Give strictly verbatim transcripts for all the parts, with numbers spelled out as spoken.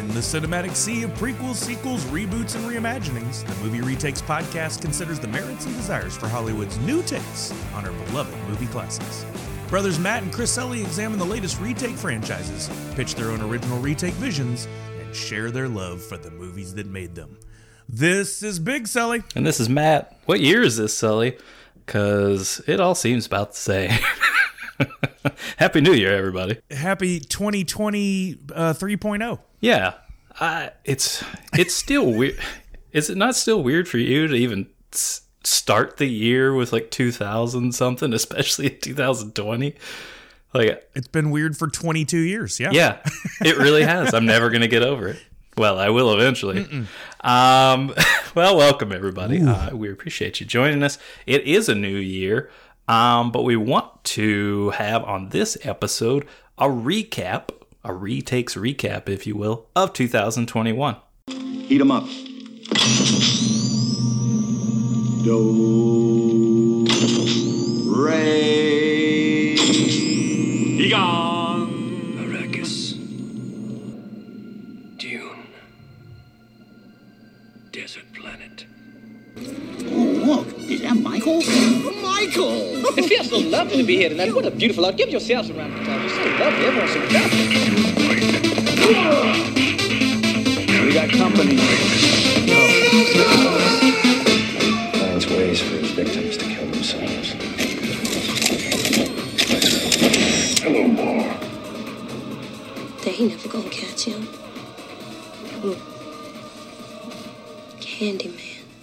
In the cinematic sea of prequels, sequels, reboots, and reimaginings, the Movie Retakes podcast considers the merits and desires for Hollywood's new takes on our beloved movie classics. Brothers Matt and Chris Selly examine the latest retake franchises, pitch their own original retake visions, and share their love for the movies that made them. This is Big Selly. And this is Matt. What year is this, Selly? Because it all seems about the same. Happy New Year, everybody. Happy twenty twenty uh, three point oh. Yeah. Uh, it's it's still weird. Is it not still weird for you to even s- start the year with like two thousand something, especially in two thousand twenty? Like, it's been weird for twenty-two years, yeah. Yeah, it really has. I'm never going to get over it. Well, I will eventually. Um, well, welcome, everybody. Uh, we appreciate you joining us. It is a new year, um, but we want to have on this episode a recap, a retakes recap, if you will, of two thousand twenty-one. Heat 'em up. Do, re, Egon. Arrakis. Dune. Desert planet. Oh, look, is that Michael? Michael! It feels so lovely to be here tonight. What a beautiful out. Give yourselves a round of applause. You're so lovely. Everyone's so lovely. we got company. Finds ways for his victims to kill themselves. Hello, Mar. They ain't never gonna catch him. Ooh. Candyman.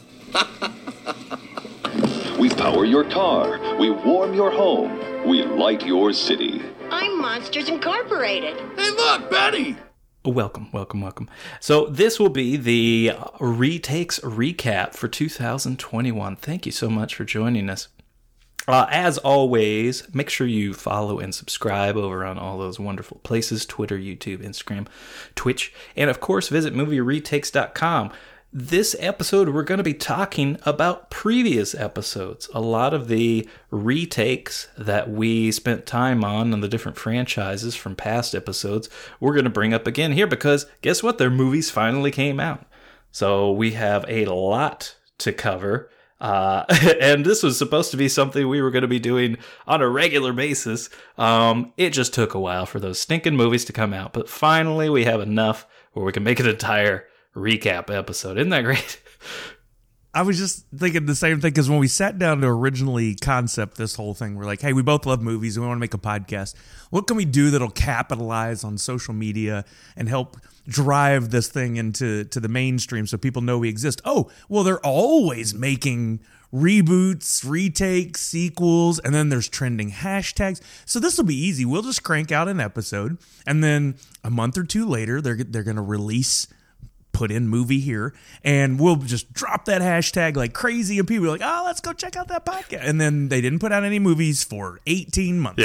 We power your car. We warm your home. We light your city. I'm Monsters Incorporated. Hey, look, Betty! Welcome, welcome, welcome. So this will be the retakes recap for two thousand twenty-one. Thank you so much for joining us. Uh, as always, make sure you follow and subscribe over on all those wonderful places: Twitter, YouTube, Instagram, Twitch, and of course, visit movie retakes dot com. This episode, we're going to be talking about previous episodes. A lot of the retakes that we spent time on in the different franchises from past episodes, we're going to bring up again here because guess what? Their movies finally came out. So we have a lot to cover. Uh, and this was supposed to be something we were going to be doing on a regular basis. Um, it just took a while for those stinking movies to come out. But finally, we have enough where we can make an entire recap episode. Isn't that great? I was just thinking the same thing because when we sat down to originally concept this whole thing, we're like, hey, we both love movies. We want to make a podcast. What can we do that'll capitalize on social media and help drive this thing into to the mainstream so people know we exist? Oh, well, they're always making reboots, retakes, sequels, and then there's trending hashtags. So this will be easy. We'll just crank out an episode, and then a month or two later, they're they're going to release put in movie here, and we'll just drop that hashtag like crazy, and people are like, oh, let's go check out that podcast. And then they didn't put out any movies for eighteen months.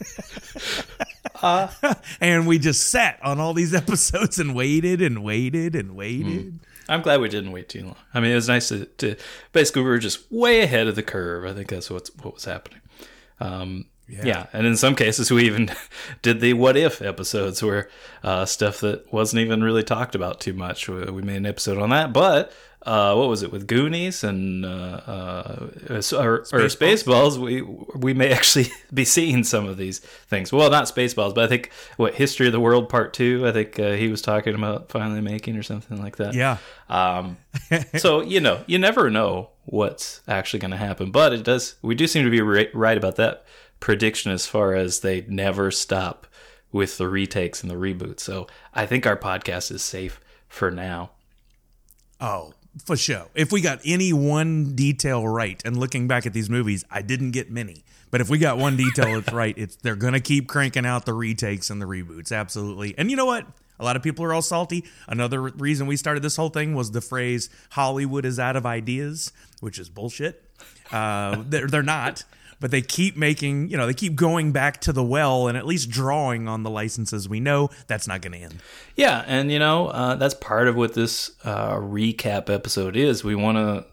Yeah. uh, and we just sat on all these episodes and waited and waited and waited. Mm. I'm glad we didn't wait too long. I mean, it was nice to, to basically, we were just way ahead of the curve. I think that's what's, what was happening. Um, Yeah. yeah, and in some cases we even did the what if episodes where uh, stuff that wasn't even really talked about too much. We made an episode on that, but uh, what was it with Goonies and uh, uh, or, or Spaceballs? We we may actually be seeing some of these things. Well, not Spaceballs, but I think what History of the World Part Two. I think uh, he was talking about finally making or something like that. Yeah. Um, so you know, you never know what's actually going to happen, but it does. We do seem to be right, right about that prediction as far as they never stop with the retakes and the reboots. So I think our podcast is safe for now. Oh, for sure. If we got any one detail right, and looking back at these movies, I didn't get many, but if we got one detail right, it's they're going to keep cranking out the retakes and the reboots. Absolutely. And you know what? A lot of people are all salty. Another reason we started this whole thing was the phrase Hollywood is out of ideas, which is bullshit. Uh, they're, they're not. But they keep making, you know, they keep going back to the well and at least drawing on the licenses. We know that's not going to end. Yeah, and, you know, uh, that's part of what this uh, recap episode is. We want to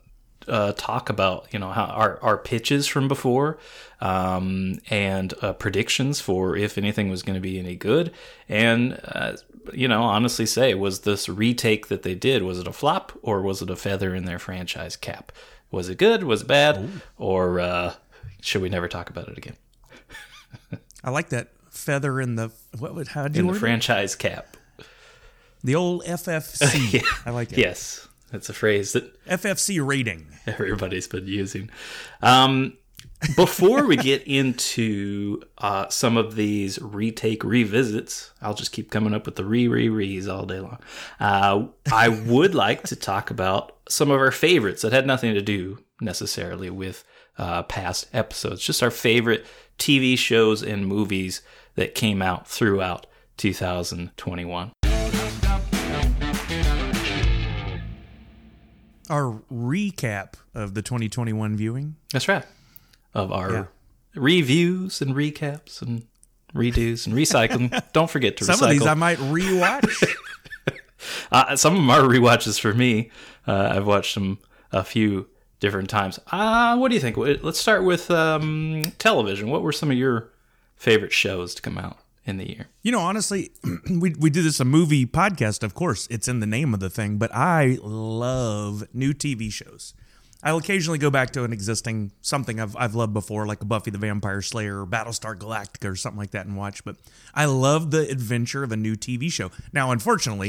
uh, talk about, you know, how our, our pitches from before um, and uh, predictions for if anything was going to be any good. And, uh, you know, honestly say, was this retake that they did, was it a flop or was it a feather in their franchise cap? Was it good? Was it bad? Ooh. Or uh, should we never talk about it again? I like that feather in the, what would, how'd you In the word franchise it? cap. The old F F C. Yeah. I like it. Yes. That's a phrase that F F C rating everybody's been using. Um, before we get into uh, some of these retake revisits, I'll just keep coming up with the re re re's all day long. Uh, I would like to talk about some of our favorites that had nothing to do necessarily with uh, past episodes. Just our favorite T V shows and movies that came out throughout two thousand twenty-one. Our recap of the twenty twenty-one viewing. That's right. Of our Yeah. reviews and recaps and redos and recycling. Don't forget to recycle. Some of these I might rewatch. uh, some of them are rewatches for me. Uh, I've watched them a few different times. Uh, what do you think? Let's start with um, television. What were some of your favorite shows to come out in the year? You know, honestly, we we do this a movie podcast, of course. It's in the name of the thing, but I love new T V shows. I'll occasionally go back to an existing something I've I've loved before, like a Buffy the Vampire Slayer or Battlestar Galactica or something like that, and watch. But I love the adventure of a new T V show. Now, unfortunately,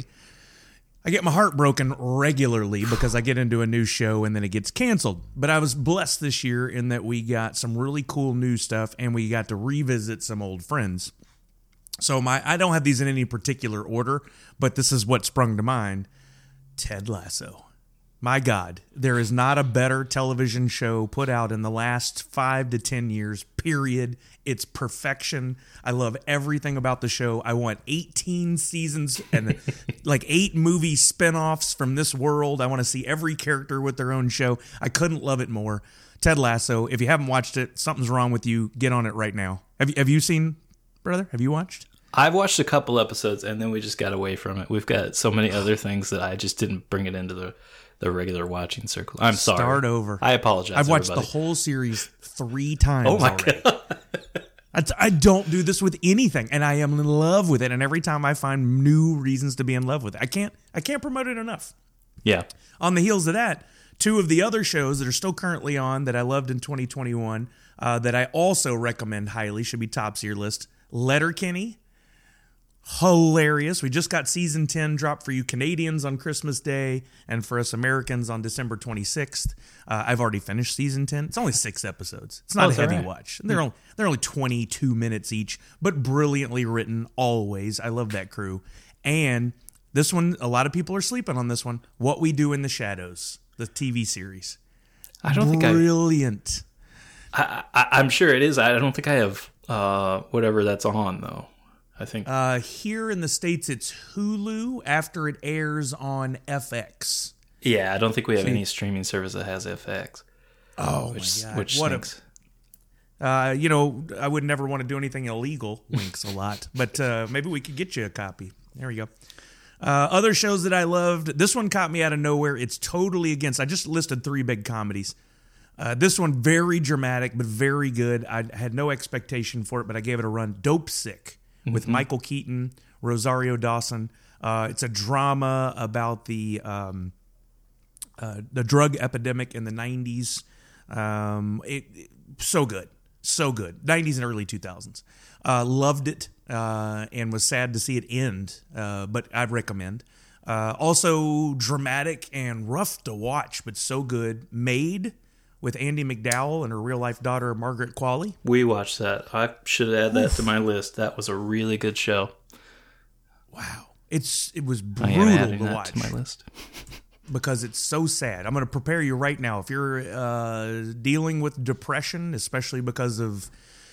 I get my heart broken regularly because I get into a new show and then it gets canceled. But I was blessed this year in that we got some really cool new stuff and we got to revisit some old friends. So my I don't have these in any particular order, but this is what sprung to mind. Ted Lasso. My God, there is not a better television show put out in the last five to ten years, period. It's perfection. I love everything about the show. I want eighteen seasons and like eight movie spinoffs from this world. I want to see every character with their own show. I couldn't love it more. Ted Lasso, if you haven't watched it, something's wrong with you. Get on it right now. Have you, have you seen, brother? Have you watched? I've watched a couple episodes and then we just got away from it. We've got so many other things that I just didn't bring it into the the regular watching circle. I'm sorry. Start over. I apologize. I've watched everybody. the whole series three times Oh my already. God. I, I don't do this with anything, and I am in love with it. And every time I find new reasons to be in love with it, I can't. I can't promote it enough. Yeah. On the heels of that, two of the other shows that are still currently on that I loved in twenty twenty-one uh, that I also recommend highly should be tops of your list. Letterkenny. Hilarious. We just got season ten dropped for you Canadians on Christmas Day and for us Americans on December twenty-sixth. Uh, I've already finished season ten. It's only six episodes. It's not Oh, a is that heavy right? watch. They're only, they're only twenty-two minutes each, but brilliantly written always. I love that crew. And this one, a lot of people are sleeping on this one. What We Do in the Shadows, the T V series. I don't think I... Brilliant. I, I, I'm sure it is. I don't think I have uh, whatever that's on, though. I think. Uh, here in the States, it's Hulu after it airs on F X. Yeah, I don't think we have any streaming service that has F X. Oh, which, my God. Which what stinks. A, uh, you know, I would never want to do anything illegal. Winks a lot. But uh, maybe we could get you a copy. There we go. Uh, other shows that I loved. This one caught me out of nowhere. It's totally against. I just listed three big comedies. Uh, this one, very dramatic, but very good. I had no expectation for it, but I gave it a run. Dope Sick. With mm-hmm. Michael Keaton, Rosario Dawson. Uh, it's a drama about the um, uh, the drug epidemic in the nineties. Um, it, it, so good. So good. nineties and early two thousands. Uh, loved it uh, and was sad to see it end, uh, but I'd recommend. Uh, also dramatic and rough to watch, but so good. Made with Andy McDowell and her real-life daughter, Margaret Qualley. We watched that. I should add that Oof. to my list. That was a really good show. Wow. It's It was I brutal am adding to that watch. to my list. Because it's so sad. I'm going to prepare you right now. If you're uh, dealing with depression, especially because of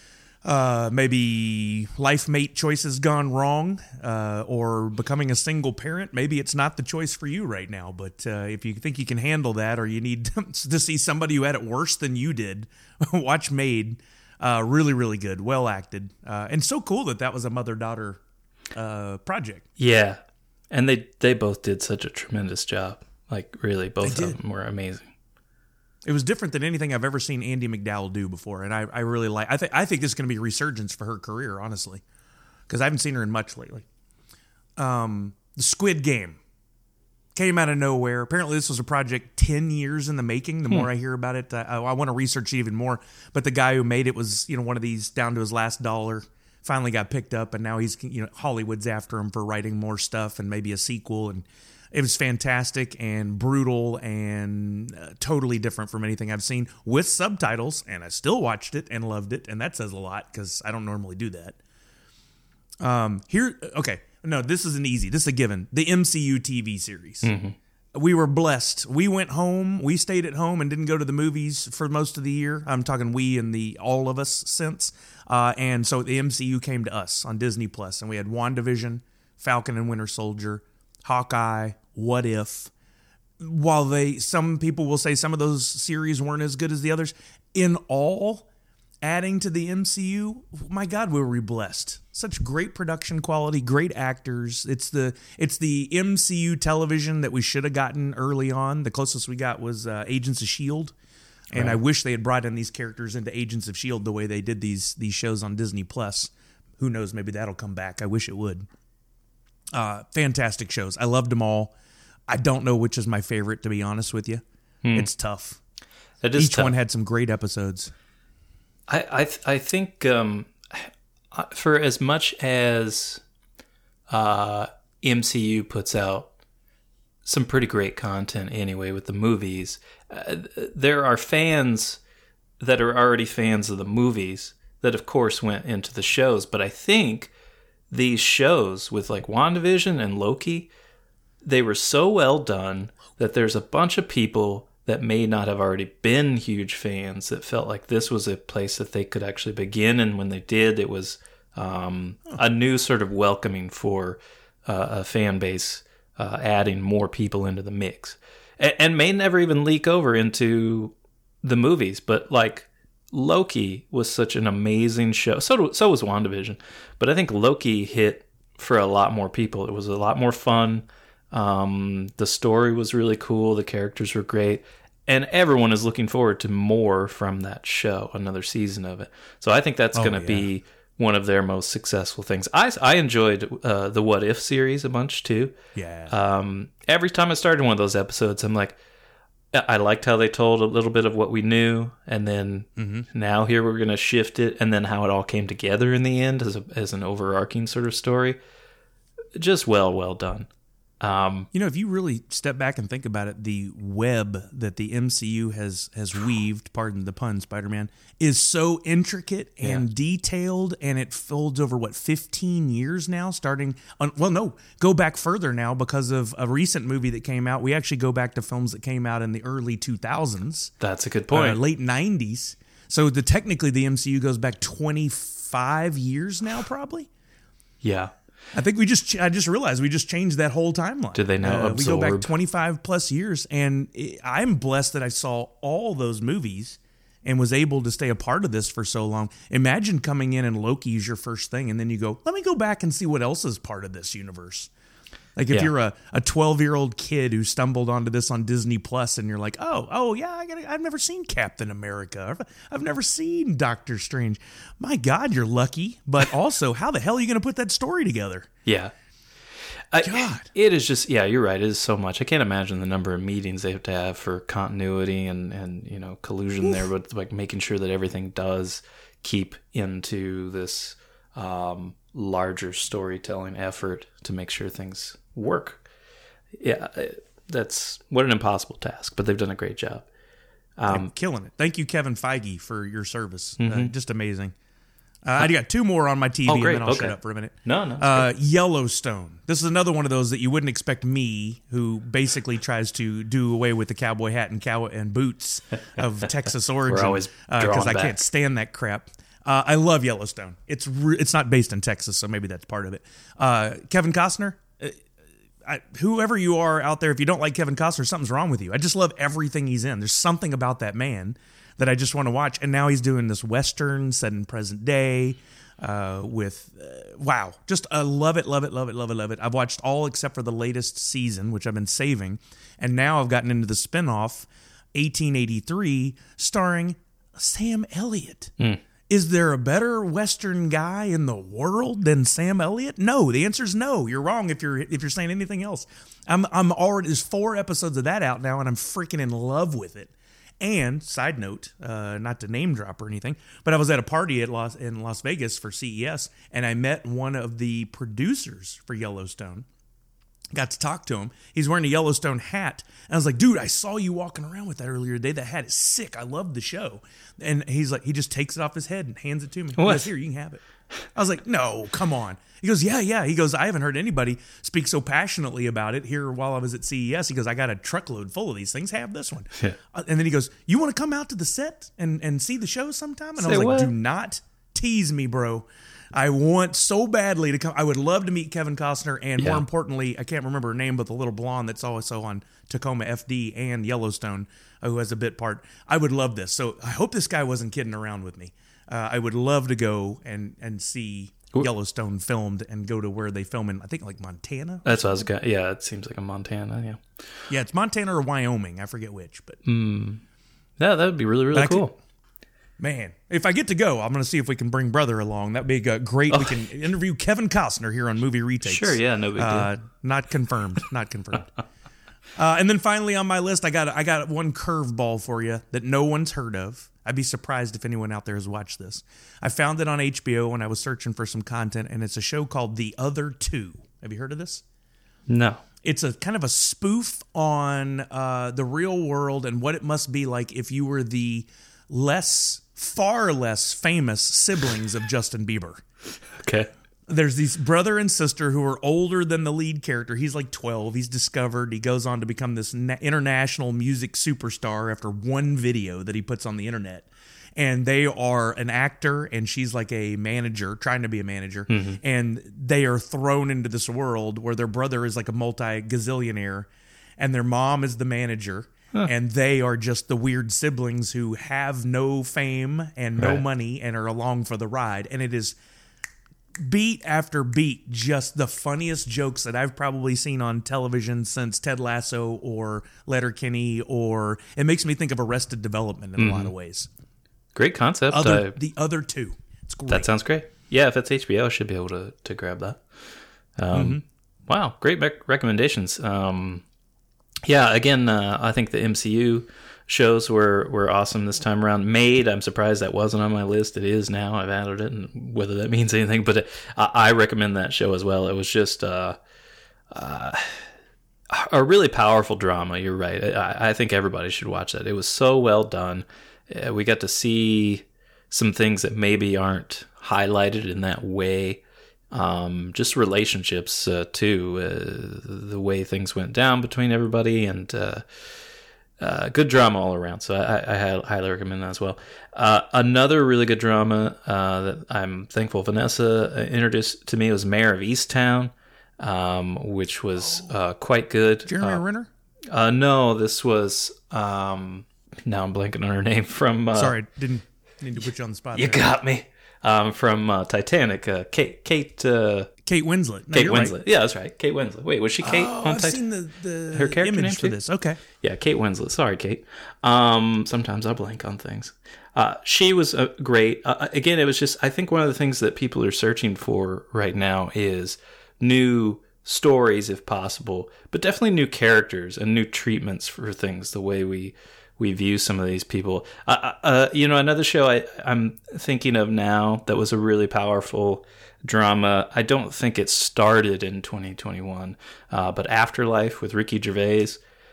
uh, maybe life mate choices gone wrong, uh, or becoming a single parent, maybe it's not the choice for you right now. But uh, if you think you can handle that, or you need to see somebody who had it worse than you did, watch Made. Uh, really, really good. Well acted. Uh, and so cool that that was a mother-daughter uh, project. Yeah. And they, they both did such a tremendous job. Like, really, both They of did. them were amazing. It was different than anything I've ever seen Andie MacDowell do before, and I, I really like. I think I think this is going to be a resurgence for her career, honestly, because I haven't seen her in much lately. Um, the Squid Game came out of nowhere. Apparently, this was a project ten years in the making. The hmm. more I hear about it, I, I want to research it even more. But the guy who made it was, you know, one of these down to his last dollar. Finally got picked up, and now he's, you know, Hollywood's after him for writing more stuff and maybe a sequel. And it was fantastic and brutal and uh, totally different from anything I've seen with subtitles. And I still watched it and loved it, and that says a lot because I don't normally do that. Um, here, okay, no, this is an easy. This is a given. The M C U T V series. Mm-hmm. We were blessed. We went home. We stayed at home and didn't go to the movies for most of the year. I'm talking we and the all of us sense. Uh, and so the M C U came to us on Disney Plus, and we had WandaVision, Falcon and Winter Soldier, Hawkeye, What If. While they, some people will say some of those series weren't as good as the others, in all, adding to the M C U, my God, we were blessed. Such great production quality, great actors. It's the it's the M C U television that we should have gotten early on. The closest we got was uh, Agents of S H I E L D. And right. I wish they had brought in these characters into Agents of S H I E L D the way they did these these shows on Disney Plus. Who knows? Maybe that'll come back. I wish it would. Uh, fantastic shows. I loved them all. I don't know which is my favorite, to be honest with you. Hmm. It's tough. It is Each tough. one had some great episodes. I I, th- I think um, for as much as uh, M C U puts out some pretty great content anyway with the movies, uh, there are fans that are already fans of the movies that of course went into the shows, but I think these shows with like WandaVision and Loki, they were so well done that there's a bunch of people that may not have already been huge fans that felt like this was a place that they could actually begin, and when they did, it was um, a new sort of welcoming for uh, a fan base, uh, adding more people into the mix, and, and may never even leak over into the movies. But like Loki was such an amazing show. So do, so was WandaVision, but I think Loki hit for a lot more people. It was a lot more fun. Um, the story was really cool. The characters were great. And everyone is looking forward to more from that show, another season of it. So I think that's oh, going to yeah. be one of their most successful things. I, I enjoyed uh, the What If series a bunch too. Yeah. Um, every time I started one of those episodes, I'm like, I liked how they told a little bit of what we knew. And then mm-hmm. now here we're going to shift it. And then how it all came together in the end as, a, as an overarching sort of story. Just well, well done. Um, you know, if you really step back and think about it, the web that the M C U has has weaved, pardon the pun, Spider-Man, is so intricate and yeah. detailed, and it folds over, what, fifteen years now, starting on, well, no, go back further now because of a recent movie that came out. We actually go back to films that came out in the early two thousands. That's a good point. Uh, late nineties. So the technically the M C U goes back twenty-five years now, probably. Yeah. I think we just, I just realized we just changed that whole timeline. Did they now uh, absorb? We go back twenty-five plus years, and it, I'm blessed that I saw all those movies and was able to stay a part of this for so long. Imagine coming in and Loki is your first thing, and then you go, let me go back and see what else is part of this universe. Like if yeah. you're a, a twelve-year-old kid who stumbled onto this on Disney Plus, and you're like, oh, oh yeah, I gotta, I've never seen Captain America. I've, I've never seen Doctor Strange. My God, you're lucky. But also, how the hell are you going to put that story together? Yeah. God. I, it is just, yeah, you're right. It is so much. I can't imagine the number of meetings they have to have for continuity and, and you know, collusion Oof. there, but like making sure that everything does keep into this um, larger storytelling effort to make sure things work. Yeah, that's what an impossible task, but they've done a great job. Um, killing it. Thank you, Kevin Feige, for your service. Mm-hmm. Uh, just amazing. Uh, I got two more on my T V, oh, great. and then I'll okay. shut up for a minute. No, no. Uh, Yellowstone. This is another one of those that you wouldn't expect me, who basically tries to do away with the cowboy hat and cow and boots of Texas origin. We're always because uh, I back. can't stand that crap. Uh, I love Yellowstone. It's re- it's not based in Texas, so maybe that's part of it. Uh, Kevin Costner. I, whoever you are out there, if you don't like Kevin Costner, something's wrong with you. I just love everything he's in. There's something about that man that I just want to watch. And now he's doing this Western set in present day uh, with, uh, wow, just I uh, love it, love it, love it, love it, love it. I've watched all except for the latest season, which I've been saving. And now I've gotten into the spinoff. eighteen eighty-three, starring Sam Elliott. Mm. Is there a better Western guy in the world than Sam Elliott? No, the answer is no. You're wrong if you're if you're saying anything else. I'm I'm already there's four episodes of that out now, and I'm freaking in love with it. And side note, uh, not to name drop or anything, but I was at a party at Las in Las Vegas for C E S, and I met one of the producers for Yellowstone. Got to talk to him. He's wearing a Yellowstone hat. And I was like, dude, I saw you walking around with that earlier today. That hat is sick. I love the show. And he's like, he just takes it off his head and hands it to me. He What? goes, here, you can have it. I was like, no, come on. He goes, yeah, yeah. He goes, I haven't heard anybody speak so passionately about it here while I was at C E S. He goes, I got a truckload full of these things. Have this one. Yeah. Uh, and then he goes, you want to come out to the set and, and see the show sometime? And I Say was like, what? do not tease me, bro. I want so badly to come. I would love to meet Kevin Costner, and Yeah. more importantly, I can't remember her name, but the little blonde that's also on Tacoma F D and Yellowstone, uh, who has a bit part. I would love this. So I hope this guy wasn't kidding around with me. Uh, I would love to go and and see Yellowstone filmed and go to where they film in, I think, like Montana. That's what I was going. Yeah, it seems like a Montana. Yeah. Yeah, it's Montana or Wyoming. I forget which, but Mm. Yeah, that would be really really But I cool. could- Man, if I get to go, I'm going to see if we can bring brother along. That'd be uh, great. We can interview Kevin Costner here on Movie Retakes. Sure, yeah, no big deal. Uh, not confirmed. Not confirmed. uh, and then finally on my list, I got I got one curveball for you that no one's heard of. I'd be surprised if anyone out there has watched this. I found it on H B O when I was searching for some content, and it's a show called The Other Two. Have you heard of this? No. It's a kind of a spoof on uh, the real world and what it must be like if you were the less, far less famous siblings of Justin Bieber. Okay. There's these brother and sister who are older than the lead character. He's like twelve. He's discovered. He goes on to become this na- international music superstar after one video that he puts on the internet. And they are an actor, and she's like a manager, trying to be a manager. Mhm. And they are thrown into this world where their brother is like a multi-gazillionaire, and their mom is the manager. Huh. And they are just the weird siblings who have no fame and no Right. money and are along for the ride. And it is beat after beat, just the funniest jokes that I've probably seen on television since Ted Lasso or Letterkenny, or it makes me think of Arrested Development in a lot Mhm. of ways. Great concept. Other, Uh, the other two. It's great. That sounds great. Yeah, if it's H B O, I should be able to, to grab that. Um, Mhm. Wow, great rec- recommendations. Um, yeah, again, uh, I think the M C U shows were, were awesome this time around. Made, I'm surprised that wasn't on my list. It is now. I've added it, and whether that means anything, but it, I, I recommend that show as well. It was just uh, uh, a really powerful drama. You're right. I, I think everybody should watch that. It was so well done. Uh, we got to see some things that maybe aren't highlighted in that way. Um, just relationships uh, too, uh, the way things went down between everybody, and uh, uh, good drama all around. So I, I, I highly recommend that as well. Uh, another really good drama uh, that I'm thankful Vanessa introduced to me was Mayor of Easttown, um, which was uh, quite good. Jeremy uh, Renner? Uh, no, this was um, now I'm blanking on her name from. Uh, Sorry, didn't need to put you on the spot. You there. got me. Um, from uh, Titanic, uh, Kate, Kate, uh, Kate Winslet. No, Kate you're Winslet. right. Yeah, that's right. Kate Winslet. Wait, was she Kate Oh, on I've Titanic? seen the, the Her character image name for too? this. Okay. Yeah, Kate Winslet. Sorry, Kate. Um, sometimes I blank on things. Uh, she was uh, great. Uh, again, it was just, I think one of the things that people are searching for right now is new stories, if possible, but definitely new characters and new treatments for things, the way we we view some of these people. Uh, uh, you know, another show I, I'm thinking of now that was a really powerful drama. I don't think it started in twenty twenty-one, uh, but Afterlife with Ricky Gervais.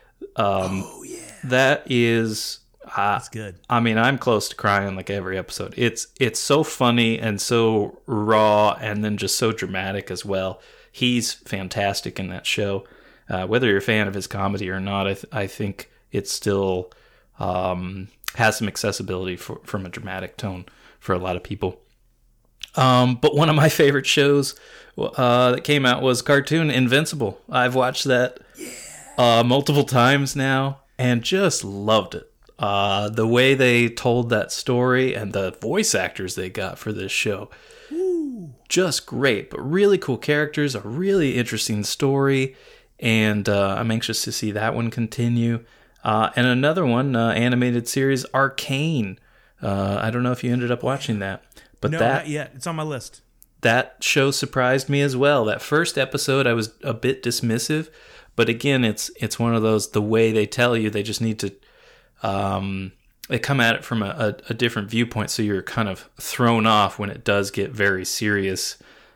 Um, oh, yeah. That is... Uh, That's good. I mean, I'm close to crying like every episode. It's it's so funny and so raw, and then just so dramatic as well. He's fantastic in that show. Uh, whether you're a fan of his comedy or not, I, th- I think it still um, has some accessibility for, from a dramatic tone for a lot of people. Um, but one of my favorite shows uh, that came out was cartoon Invincible. I've watched that uh, multiple times now and just loved it. Uh, the way they told that story and the voice actors they got for this show. Ooh. Just great, but really cool characters, a really interesting story, and uh, I'm anxious to see that one continue. Uh, and another one, uh, animated series Arcane. Uh, I don't know if you ended up watching that, but no, that not yet. It's on my list. that show surprised me as well. That first episode, I was a bit dismissive, but again, it's it's one of those, the way they tell you, they just need to, um, they come at it from a, a, a different viewpoint, so you're kind of thrown off when it does get very serious,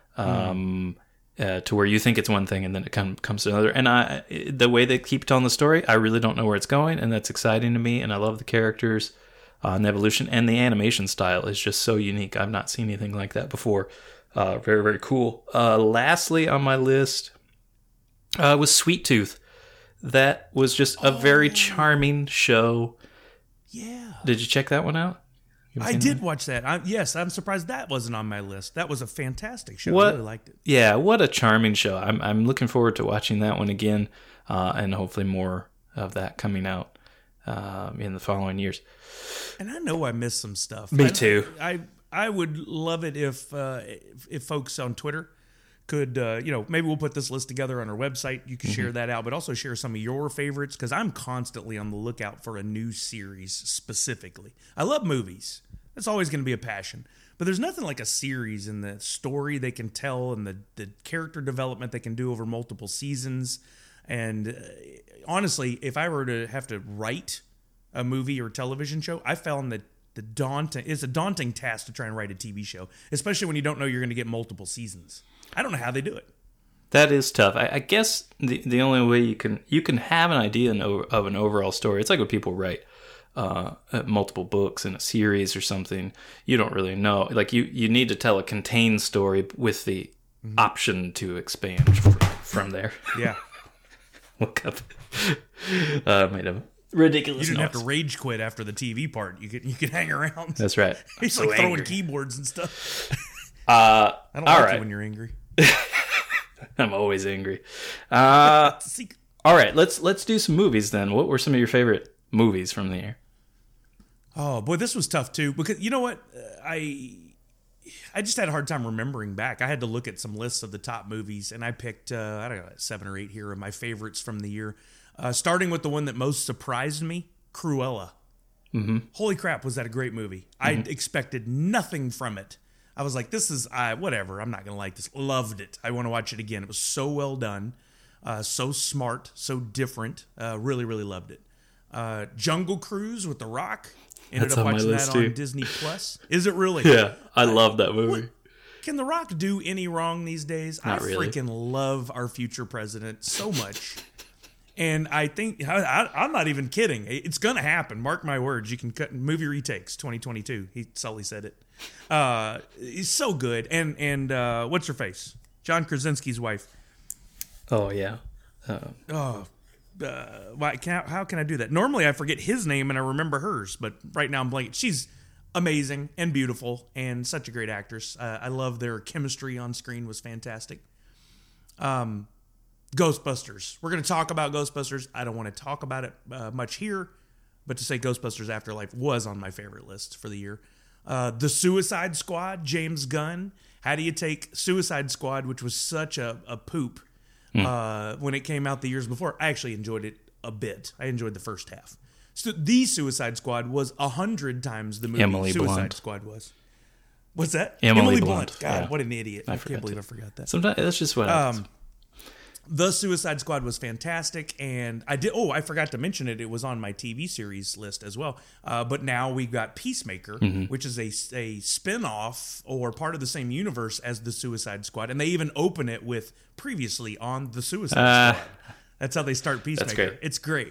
um, mm. uh, to where you think it's one thing and then it come, comes to another. And I, the way they keep telling the story, I really don't know where it's going, and that's exciting to me, and I love the characters. Uh, and the evolution, and the animation style is just so unique. I've not seen anything like that before. Uh, very, very cool. Uh, lastly on my list uh, was Sweet Tooth. That was just a oh. very charming show. Yeah. Did you check that one out? I did that? watch that. I, yes, I'm surprised that wasn't on my list. That was a fantastic show. What, I really liked it. Yeah, what a charming show. I'm I'm looking forward to watching that one again, uh, and hopefully more of that coming out uh, in the following years. And I know I missed some stuff. Me I, too. I I would love it if uh, if, if folks on Twitter could, uh, you know, maybe we'll put this list together on our website. You can mm-hmm. share that out, but also share some of your favorites, because I'm constantly on the lookout for a new series specifically. I love movies. That's always going to be a passion. But there's nothing like a series and the story they can tell and the, the character development they can do over multiple seasons. And uh, honestly, if I were to have to write a movie or television show, I found that the daunting it's a daunting task to try and write a T V show, especially when you don't know you're going to get multiple seasons. I don't know how they do it. That is tough. I, I guess the the only way you can you can have an idea of an overall story. It's like when people write uh, multiple books in a series or something. You don't really know. Like you, you need to tell a contained story with the mm-hmm. option to expand from, from there. Yeah. Look up. Uh, made a ridiculous. You didn't notes. have to rage quit after the T V part. You could you could hang around. That's right. He's so like angry. throwing keyboards and stuff. Uh, I don't all like right. it when you're angry. I'm always angry. Uh, all right, let's let's do some movies then. What were some of your favorite movies from the year? Oh boy, this was tough too, because you know what, I I just had a hard time remembering back. I had to look at some lists of the top movies, and I picked uh, I don't know seven or eight here of my favorites from the year. Uh, starting with the one that most surprised me, Cruella. Mm-hmm. Holy crap, was that a great movie? Mm-hmm. I expected nothing from it. I was like, this is, uh, whatever, I'm not going to like this. Loved it. I want to watch it again. It was so well done, uh, so smart, so different. Uh, really, really loved it. Uh, Jungle Cruise with The Rock. Ended That's up on watching my list that too. on Disney Plus. Is it really? Yeah, I love that movie. What, can The Rock do any wrong these days? Not I really. freaking love our future president so much. And I think, I, I, I'm not even kidding. It's going to happen. Mark my words. You can cut movie retakes twenty twenty-two. He Sully said it. Uh, he's so good. And and uh, what's her face? John Krasinski's wife. Oh, yeah. Uh, oh, uh, why, can, how can I do that? Normally I forget his name and I remember hers, but right now I'm blanking. She's amazing and beautiful and such a great actress. Uh, I love their chemistry on screen was fantastic. Um. Ghostbusters. We're going to talk about Ghostbusters. I don't want to talk about it uh, much here, but to say Ghostbusters Afterlife was on my favorite list for the year. Uh, the Suicide Squad, James Gunn. How do you take Suicide Squad, which was such a, a poop mm. uh, when it came out the years before? I actually enjoyed it a bit. I enjoyed the first half. So the Suicide Squad was a hundred times the movie Emily Suicide Blunt. Squad was. What's that? Emily, Emily Blunt. Blunt. God, Yeah. what an idiot. I, I can't believe to. I forgot that. Sometimes that's just what happens. Um, The Suicide Squad was fantastic, and I did. Oh, I forgot to mention it. It was on my T V series list as well. Uh, but now we've got Peacemaker, Mm-hmm. which is a a spinoff or part of the same universe as the Suicide Squad, and they even open it with previously on the Suicide Uh, Squad. That's how they start Peacemaker. great. It's great.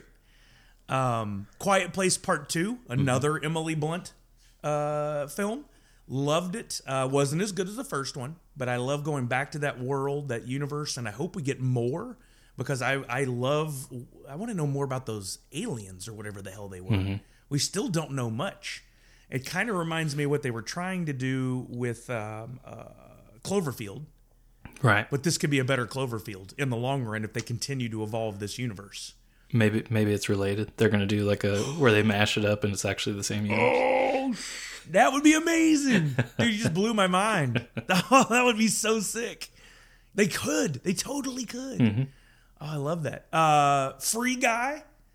Um, Quiet Place Part Two, another mm-hmm. Emily Blunt uh, film. Loved it. Uh, wasn't as good as the first one, but I love going back to that world, that universe, and I hope we get more because I, I love, I want to know more about those aliens or whatever the hell they were. Mm-hmm. We still don't know much. It kind of reminds me of what they were trying to do with um, uh, Cloverfield. Right. But this could be a better Cloverfield in the long run if they continue to evolve this universe. Maybe maybe it's related. They're going to do like a, where they mash it up and it's actually the same universe. Oh, that would be amazing. Dude, you just blew my mind. Oh, that would be so sick. They could. They totally could. Mm-hmm. Oh, I love that. Uh, Free Guy.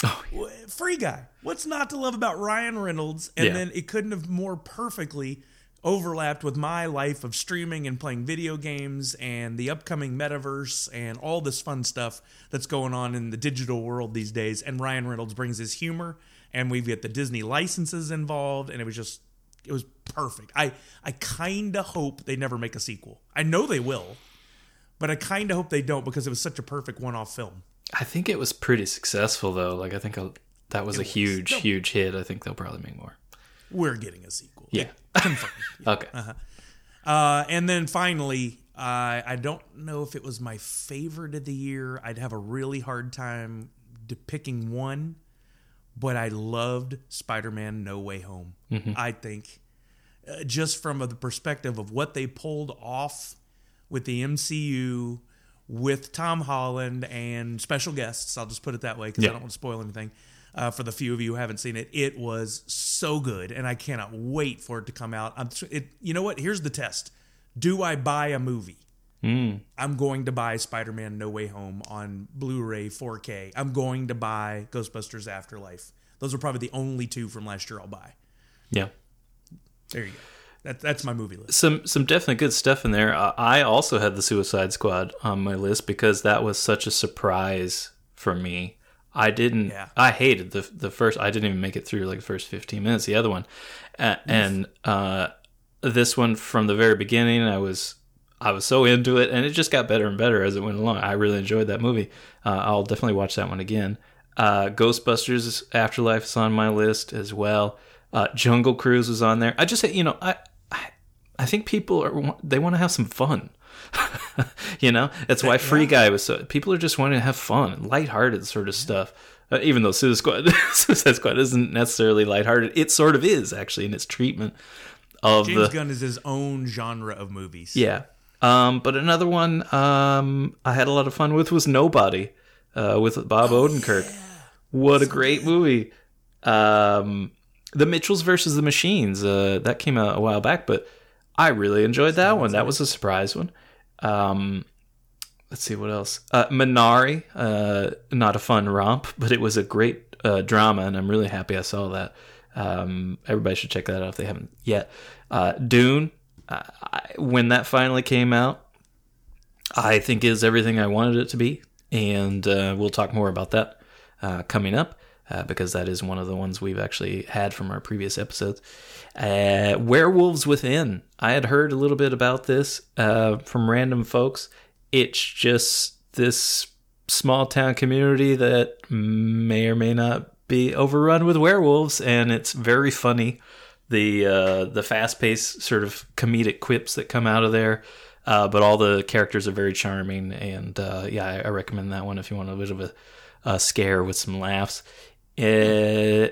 Oh, yeah. Free Guy. What's not to love about Ryan Reynolds? And yeah. then it couldn't have more perfectly overlapped with my life of streaming and playing video games and the upcoming metaverse and all this fun stuff that's going on in the digital world these days. And Ryan Reynolds brings his humor, and we've got the Disney licenses involved, and it was just, it was perfect. I, I kind of hope they never make a sequel. I know they will, but I kind of hope they don't because it was such a perfect one-off film. I think it was pretty successful, though. Like, I think I'll, that was it a was. huge, No. huge hit. I think they'll probably make more. We're getting a sequel. Yeah. Confirmed. Yeah. Okay. Uh-huh. Uh, and then finally, uh, I don't know if it was my favorite of the year. I'd have a really hard time de- picking one, but I loved Spider-Man No Way Home. Mm-hmm. I think uh, just from the perspective of what they pulled off with the M C U, with Tom Holland and special guests, I'll just put it that way because Yeah. I don't want to spoil anything. Uh, for the few of you who haven't seen it, it was so good, and I cannot wait for it to come out. I'm, it, you know what? Here's the test. Do I buy a movie? Mm. I'm going to buy Spider-Man No Way Home on Blu-ray four K. I'm going to buy Ghostbusters Afterlife. Those are probably the only two from last year I'll buy. Yeah. There you go. That, that's my movie list. Some some definitely good stuff in there. Uh, I also had the Suicide Squad on my list because that was such a surprise for me. I didn't. Yeah. I hated the the first. I didn't even make it through like the first fifteen minutes. The other one, uh, and uh, this one from the very beginning, I was I was so into it, and it just got better and better as it went along. I really enjoyed that movie. Uh, I'll definitely watch that one again. Uh, Ghostbusters Afterlife is on my list as well. Uh, Jungle Cruise was on there. I just you know I I, I think people are they want to have some fun. You know, that's why Free Guy was so. People are just wanting to have fun, lighthearted sort of stuff. Uh, even though Suicide Squad, Suicide Squad isn't necessarily lighthearted, it sort of is actually in its treatment of James the. Gunn is his own genre of movies. Yeah, um, but another one um, I had a lot of fun with was Nobody uh, with Bob Oh, Odenkirk. yeah. What a So great good. movie! Um, the Mitchells versus the Machines uh, that came out a while back, but I really enjoyed that one. That was a surprise one. Um, let's see what else. Uh, Minari, uh, not a fun romp, but it was a great uh, drama, and I'm really happy I saw that. Um, everybody should check that out if they haven't yet. Uh, Dune, uh, I, when that finally came out, I think is everything I wanted it to be, and uh, we'll talk more about that uh, coming up. Uh, because that is one of the ones we've actually had from our previous episodes. Uh, Werewolves Within. I had heard a little bit about this uh, from random folks. It's just this small town community that may or may not be overrun with werewolves, and it's very funny. The uh, the fast paced sort of comedic quips that come out of there, uh, but all the characters are very charming, and uh, yeah, I, I recommend that one if you want a bit of a, a scare with some laughs. Uh,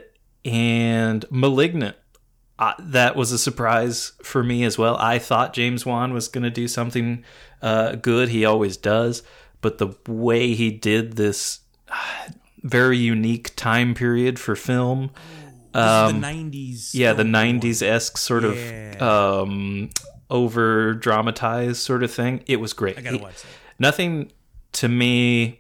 and Malignant. Uh, that was a surprise for me as well. I thought James Wan was going to do something uh, good. He always does. But the way he did this uh, very unique time period for film. This um, is the nineties. Yeah, the film nineties-esque sort Yeah. of um, over-dramatized sort of thing. It was great. I gotta He- watch that. Nothing to me...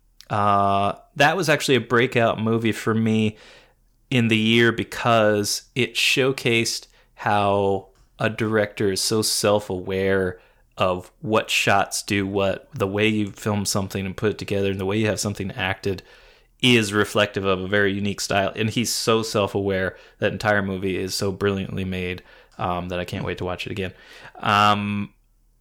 Uh, that was actually a breakout movie for me in the year because it showcased how a director is so self-aware of what shots do what, the way you film something and put it together, and the way you have something acted is reflective of a very unique style. And he's so self-aware. That entire movie is so brilliantly made um, that I can't wait to watch it again. Um,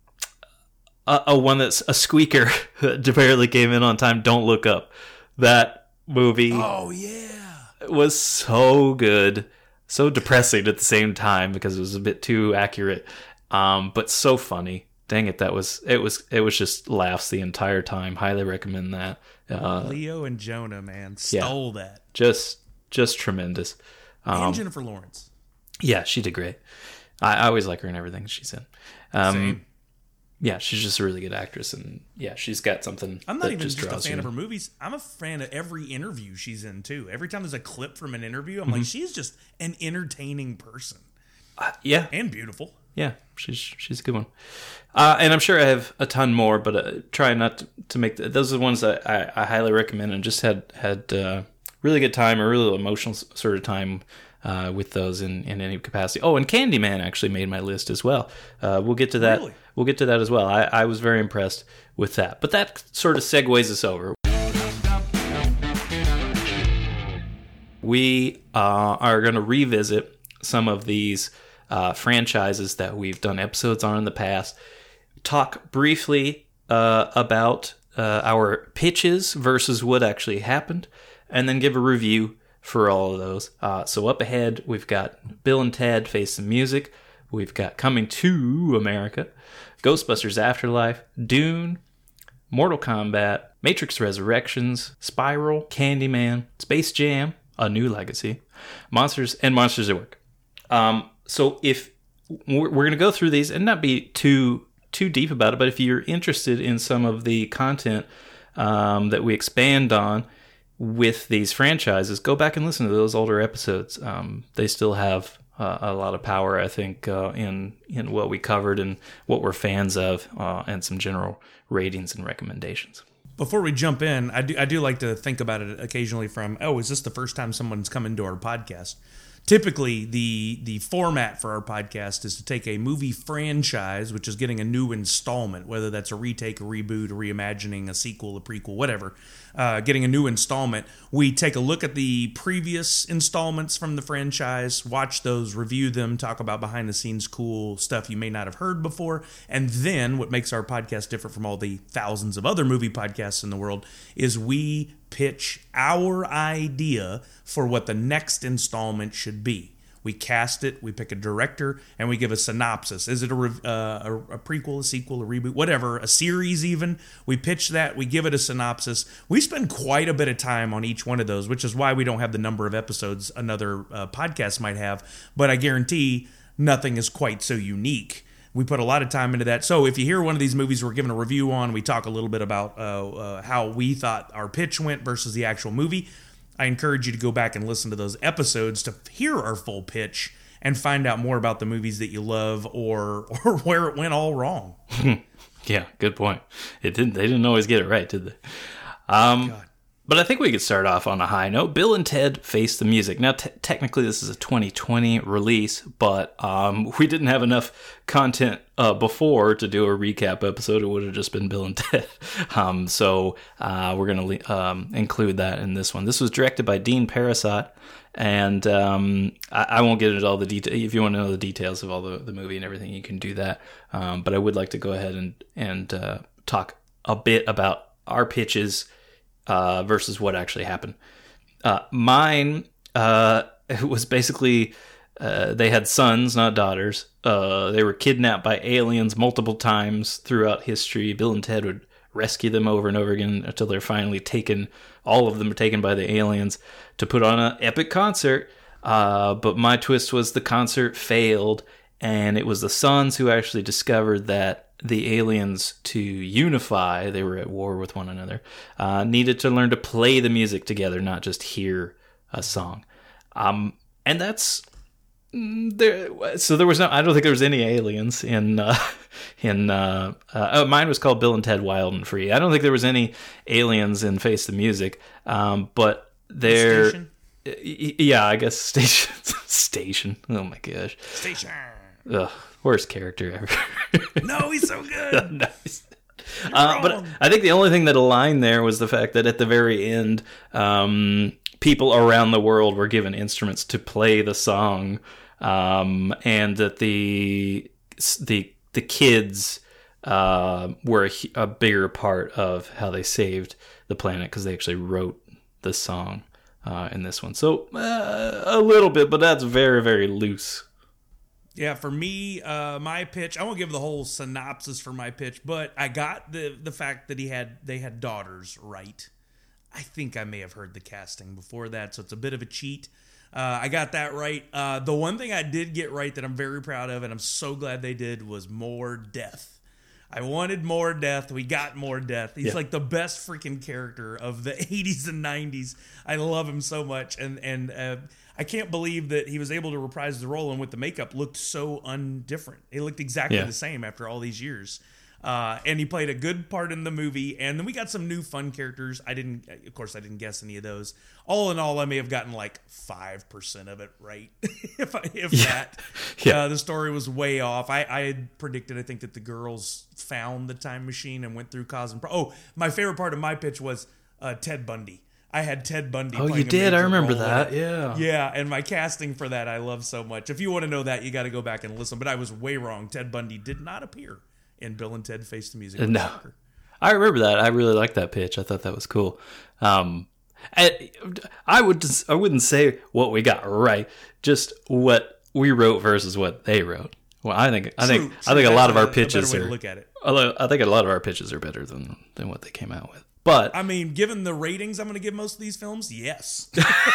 a, a one that's a squeaker that barely came in on time. Don't Look Up. That movie Oh yeah. was so good, so depressing at the same time because it was a bit too accurate, um, but so funny. Dang it, that was it was it was just laughs the entire time. Highly recommend that. Uh, Leo and Jonah, man, stole that. just just tremendous. Um, And Jennifer Lawrence. yeah, she did great. I, I always like her in everything she's in. Um, Same. Yeah, she's just a really good actress, and yeah, she's got something. I'm not that even just, draws a fan you of her in. movies. I'm a fan of every interview she's in too. Every time there's a clip from an interview, I'm Mm-hmm. like, she's just an entertaining person Uh, yeah, and beautiful. yeah, she's she's a good one. Uh, and I'm sure I have a ton more, but uh, try not to, to make the, those are the ones that I, I highly recommend and just had had uh, really good time, a really emotional sort of time uh, with those in, in any capacity. Oh, and Candyman actually made my list as well. Uh, we'll get to that. Really? We'll get to that as well. I, I was very impressed with that. But that sort of segues us over. We uh, are going to revisit some of these uh, franchises that we've done episodes on in the past. Talk briefly uh, about uh, our pitches versus what actually happened, and then give a review for all of those. Uh, so up ahead, we've got Bill and Ted Face the Music. We've got Coming to America, Ghostbusters Afterlife, Dune, Mortal Kombat, Matrix Resurrections, Spiral, Candyman, Space Jam, A New Legacy, Monsters, and Monsters at Work. Um, so if we're, we're going to go through these and not be too too deep about it, but if you're interested in some of the content um, that we expand on with these franchises, go back and listen to those older episodes. Um, they still have uh, a lot of power, I think, uh, in in what we covered and what we're fans of, uh, and some general ratings and recommendations. Before we jump in, I do I do like to think about it occasionally from, oh, is this the first time someone's come into our podcast? Typically, the the format for our podcast is to take a movie franchise, which is getting a new installment, whether that's a retake, a reboot, a reimagining, a sequel, a prequel, whatever, uh, getting a new installment. We take a look at the previous installments from the franchise, watch those, review them, talk about behind-the-scenes cool stuff you may not have heard before, and then what makes our podcast different from all the thousands of other movie podcasts in the world is we pitch our idea for what the next installment should be. We cast it, we pick a director, and we give a synopsis. Is it a, uh, a, a prequel, a sequel, a reboot, whatever, a series even? We pitch that, we give it a synopsis. We spend quite a bit of time on each one of those, which is why we don't have the number of episodes another uh, podcast might have, but I guarantee nothing is quite so unique. We put a lot of time into that. So if you hear one of these movies we're giving a review on, we talk a little bit about uh, uh, how we thought our pitch went versus the actual movie. I encourage you to go back and listen to those episodes to hear our full pitch and find out more about the movies that you love or or where it went all wrong. Yeah, good point. It didn't. They didn't always get it right, did they? Um, God. But I think we could start off on a high note. Bill and Ted Face the Music. Now, t- technically, this is a twenty twenty release, but um, we didn't have enough content uh, before to do a recap episode. It would have just been Bill and Ted. Um, so uh, we're going to um, include that in this one. This was directed by Dean Parasot, and um, I-, I won't get into all the details. If you want to know the details of all the, the movie and everything, you can do that. Um, but I would like to go ahead and, and uh, talk a bit about our pitches Uh, versus what actually happened. Uh, mine uh, it was basically uh, they had sons, not daughters. Uh, they were kidnapped by aliens multiple times throughout history. Bill and Ted would rescue them over and over again until they're finally taken. All of them are taken by the aliens to put on an epic concert. Uh, but my twist was the concert failed, and it was the sons who actually discovered that the aliens, to unify, they were at war with one another, uh, needed to learn to play the music together, not just hear a song. Um, and that's there. So there was no. I don't think there was any aliens in uh, in. Uh, uh, oh, mine was called Bill and Ted Wild and Free. I don't think there was any aliens in Face the Music, um, but there. Station? Yeah, I guess station. Station. Oh my gosh. Station. Ugh. Worst character ever. No, he's so good. Nice. Uh, but I think the only thing that aligned there was the fact that at the very end, um, people around the world were given instruments to play the song, um, and that the the the kids uh, were a, a bigger part of how they saved the planet because they actually wrote the song uh, in this one. So uh, a little bit, but that's very very loose. Yeah, for me, uh, my pitch, I won't give the whole synopsis for my pitch, but I got the the fact that he had they had daughters right. I think I may have heard the casting before that, so it's a bit of a cheat. Uh, I got that right. Uh, the one thing I did get right that I'm very proud of, and I'm so glad they did, was more death. I wanted more death. We got more death. He's yeah. like the best freaking character of the eighties and nineties. I love him so much, and and uh, I can't believe that he was able to reprise the role, and with the makeup looked so undifferent. It looked exactly yeah. the same after all these years. Uh, and he played a good part in the movie. And then we got some new fun characters. I didn't, of course, I didn't guess any of those. All in all, I may have gotten like five percent of it right, if I, if yeah. that. Yeah. Uh, the story was way off. I, I had predicted, I think, that the girls found the time machine and went through cause and pro- Oh, my favorite part of my pitch was uh, Ted Bundy. I had Ted Bundy. Oh, playing you did? a major I remember role in that. it. Yeah. Yeah, and my casting for that I love so much. If you want to know that, you got to go back and listen. But I was way wrong. Ted Bundy did not appear in Bill and Ted Face the Music. No. I remember that. I really liked that pitch. I thought that was cool. Um, I, I would just, I wouldn't say what we got right, just what we wrote versus what they wrote. Well, I think I think True, I think true. a lot of That's our a- a pitches better way are. to look at it. Although I think a lot of our pitches are better than than what they came out with. But I mean, given the ratings I'm going to give most of these films, yes.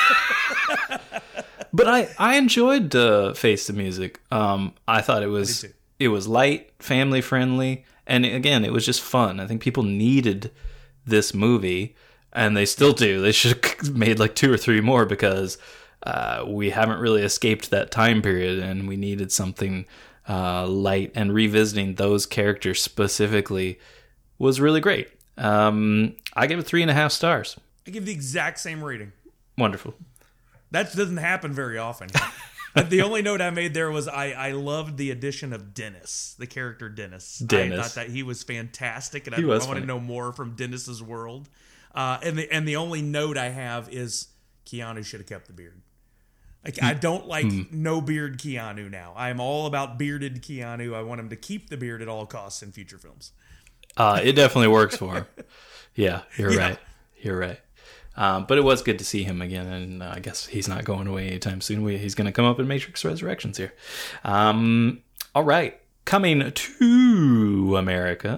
But I, I enjoyed uh, Face the Music. Um, I thought it was too. it was light, family friendly, and again, it was just fun. I think people needed this movie, and they still do. They should have made like two or three more because uh, we haven't really escaped that time period, and we needed something uh, light. And revisiting those characters specifically was really great. Um, I give it three and a half stars. I give the exact same rating. Wonderful. That doesn't happen very often. The only note I made there was I, I loved the addition of Dennis, the character Dennis. Dennis. I thought that he was fantastic, and I, He was I want funny. to know more from Dennis's world. Uh, and the and the only note I have is Keanu should have kept the beard. Like I don't like Hmm. no beard Keanu now. I'm all about bearded Keanu. I want him to keep the beard at all costs in future films. Uh, it definitely works for him. Yeah, you're Yeah. right. You're right. Um, but it was good to see him again, and uh, I guess he's not going away anytime soon. We, he's going to come up in Matrix Resurrections here. Um, all right. Coming to America,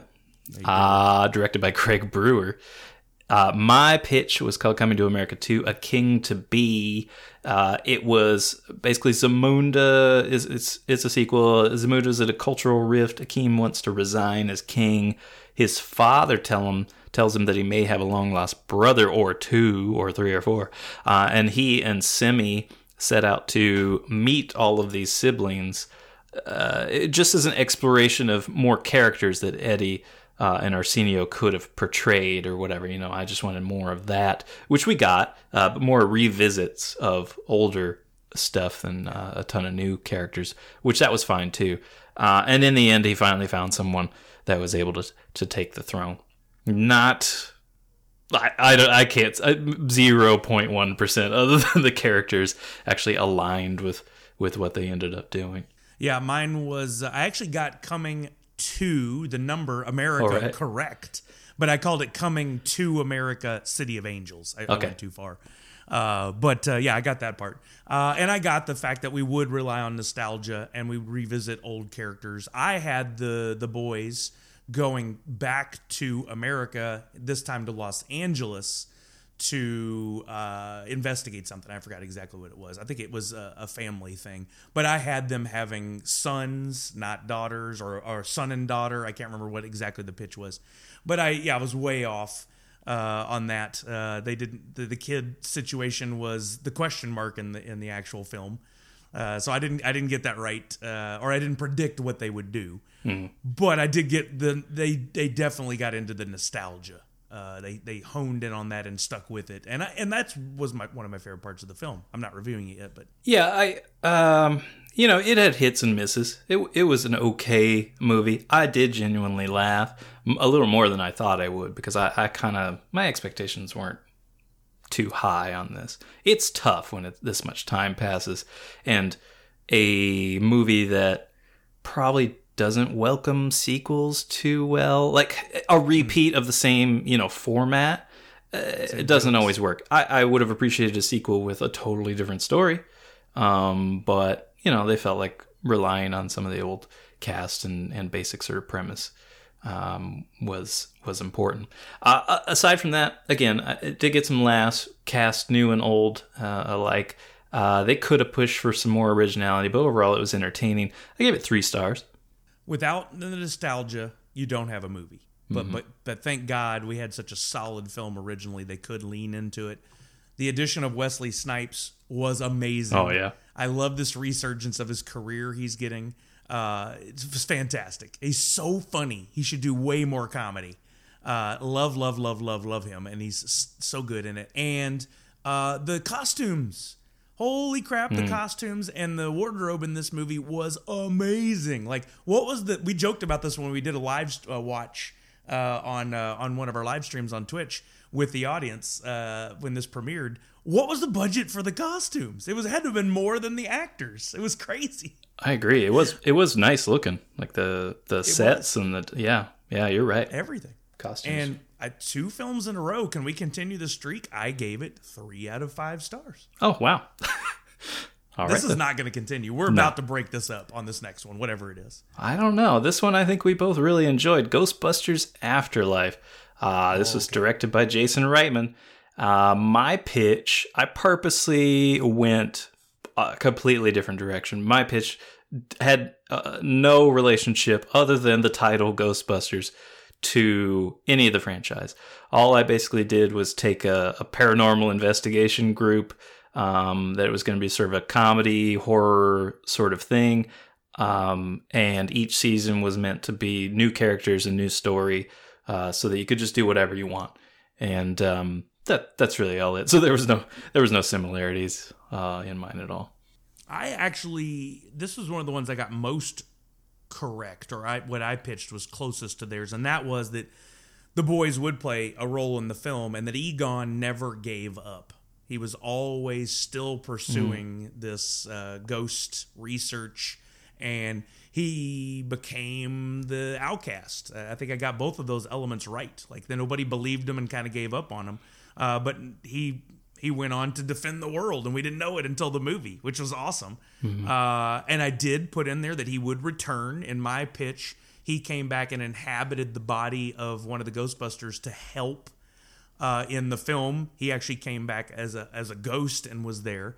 uh, directed by Craig Brewer. Uh, my pitch was called Coming to America two, A King to Be. Uh, it was basically Zamunda is it's it's a sequel. Zamunda's at a cultural rift. Akeem wants to resign as king. His father tell him tells him that he may have a long lost brother or two or three or four, uh, and he and Simi set out to meet all of these siblings. Uh, it just as an exploration of more characters that Eddie uh, and Arsenio could have portrayed or whatever. You know, I just wanted more of that, which we got, uh, but more revisits of older stuff than uh, a ton of new characters, which that was fine too. Uh, and in the end, he finally found someone that was able to to take the throne. Not, I I, don't, I can't zero point one percent other than the characters actually aligned with with what they ended up doing. Yeah, mine was, uh, I actually got Coming to, the number, America, All right. correct. But I called it Coming to America, City of Angels. I, I Okay. went too far. Uh, but uh, yeah, I got that part. Uh, and I got the fact that we would rely on nostalgia and we would revisit old characters. I had the the boys going back to America, this time to Los Angeles, to uh, investigate something. I forgot exactly what it was. I think it was a, a family thing. But I had them having sons, not daughters, or, or son and daughter. I can't remember what exactly the pitch was. But I, yeah, I was way off uh, on that. Uh, they didn't. The, the kid situation was the question mark in the in the actual film. Uh, so I didn't I didn't get that right, uh, or I didn't predict what they would do. Mm-hmm. But I did get the they they definitely got into the nostalgia. Uh, they they honed in on that and stuck with it, and I, and that was my one of my favorite parts of the film. I'm not reviewing it yet, but Yeah, I um you know, it had hits and misses. It it was an okay movie. I did genuinely laugh m- a little more than I thought I would because I, I kind of my expectations weren't too high on this. It's tough when it, this much time passes, and a movie that probably doesn't welcome sequels too well, like a repeat of the same, you know, format. Uh, it doesn't always work. I, I would have appreciated a sequel with a totally different story, um, but you know, they felt like relying on some of the old cast and, and basic sort of premise um, was was important. Uh, aside from that, again, it did get some laughs, cast new and old uh, alike. Uh, they could have pushed for some more originality, but overall, it was entertaining. I gave it three stars. without the nostalgia, you don't have a movie. But Mm-hmm. but but thank God we had such a solid film originally. They could lean into it. The addition of Wesley Snipes was amazing. Oh, yeah. I love this resurgence of his career he's getting. Uh, it's fantastic. He's so funny. He should do way more comedy. Uh, love, love, love, love, love him, and he's so good in it. And uh, the costumes, holy crap! The mm. costumes and the wardrobe in this movie was amazing. Like, what was the? We joked about this when we did a live uh, watch uh, on uh, on one of our live streams on Twitch with the audience uh, when this premiered. What was the budget for the costumes? It was it had to have been more than the actors. It was crazy. I agree. It was it was nice looking, like the the it sets was. and the yeah yeah. You're right. Everything. Costumes. And uh, two films in a row. Can we continue the streak? I gave it three out of five stars. Oh, wow. All this right, is then. not going to continue. We're no. about to break this up on this next one, whatever it is. I don't know. This one I think we both really enjoyed. Ghostbusters Afterlife. Uh, this oh, was okay. directed by Jason Reitman. Uh, my pitch, I purposely went a completely different direction. My pitch had uh, no relationship other than the title Ghostbusters to any of the franchise. All I basically did was take a, a paranormal investigation group um, that was going to be sort of a comedy, horror sort of thing. Um, and each season was meant to be new characters and new story uh, so that you could just do whatever you want. And um, that that's really all it. So there was no there was no similarities uh, in mine at all. I actually, this was one of the ones I got most correct, or I, what I pitched was closest to theirs, and that was that the boys would play a role in the film, and that Egon never gave up. He was always still pursuing mm. this uh, ghost research, and he became the outcast. Uh, I think I got both of those elements right. Like, that nobody believed him and kind of gave up on him, uh, but he he went on to defend the world, and we didn't know it until the movie, which was awesome. Mm-hmm. Uh, and I did put in there that he would return. In my pitch, he came back and inhabited the body of one of the Ghostbusters to help uh, in the film. He actually came back as a as a ghost and was there.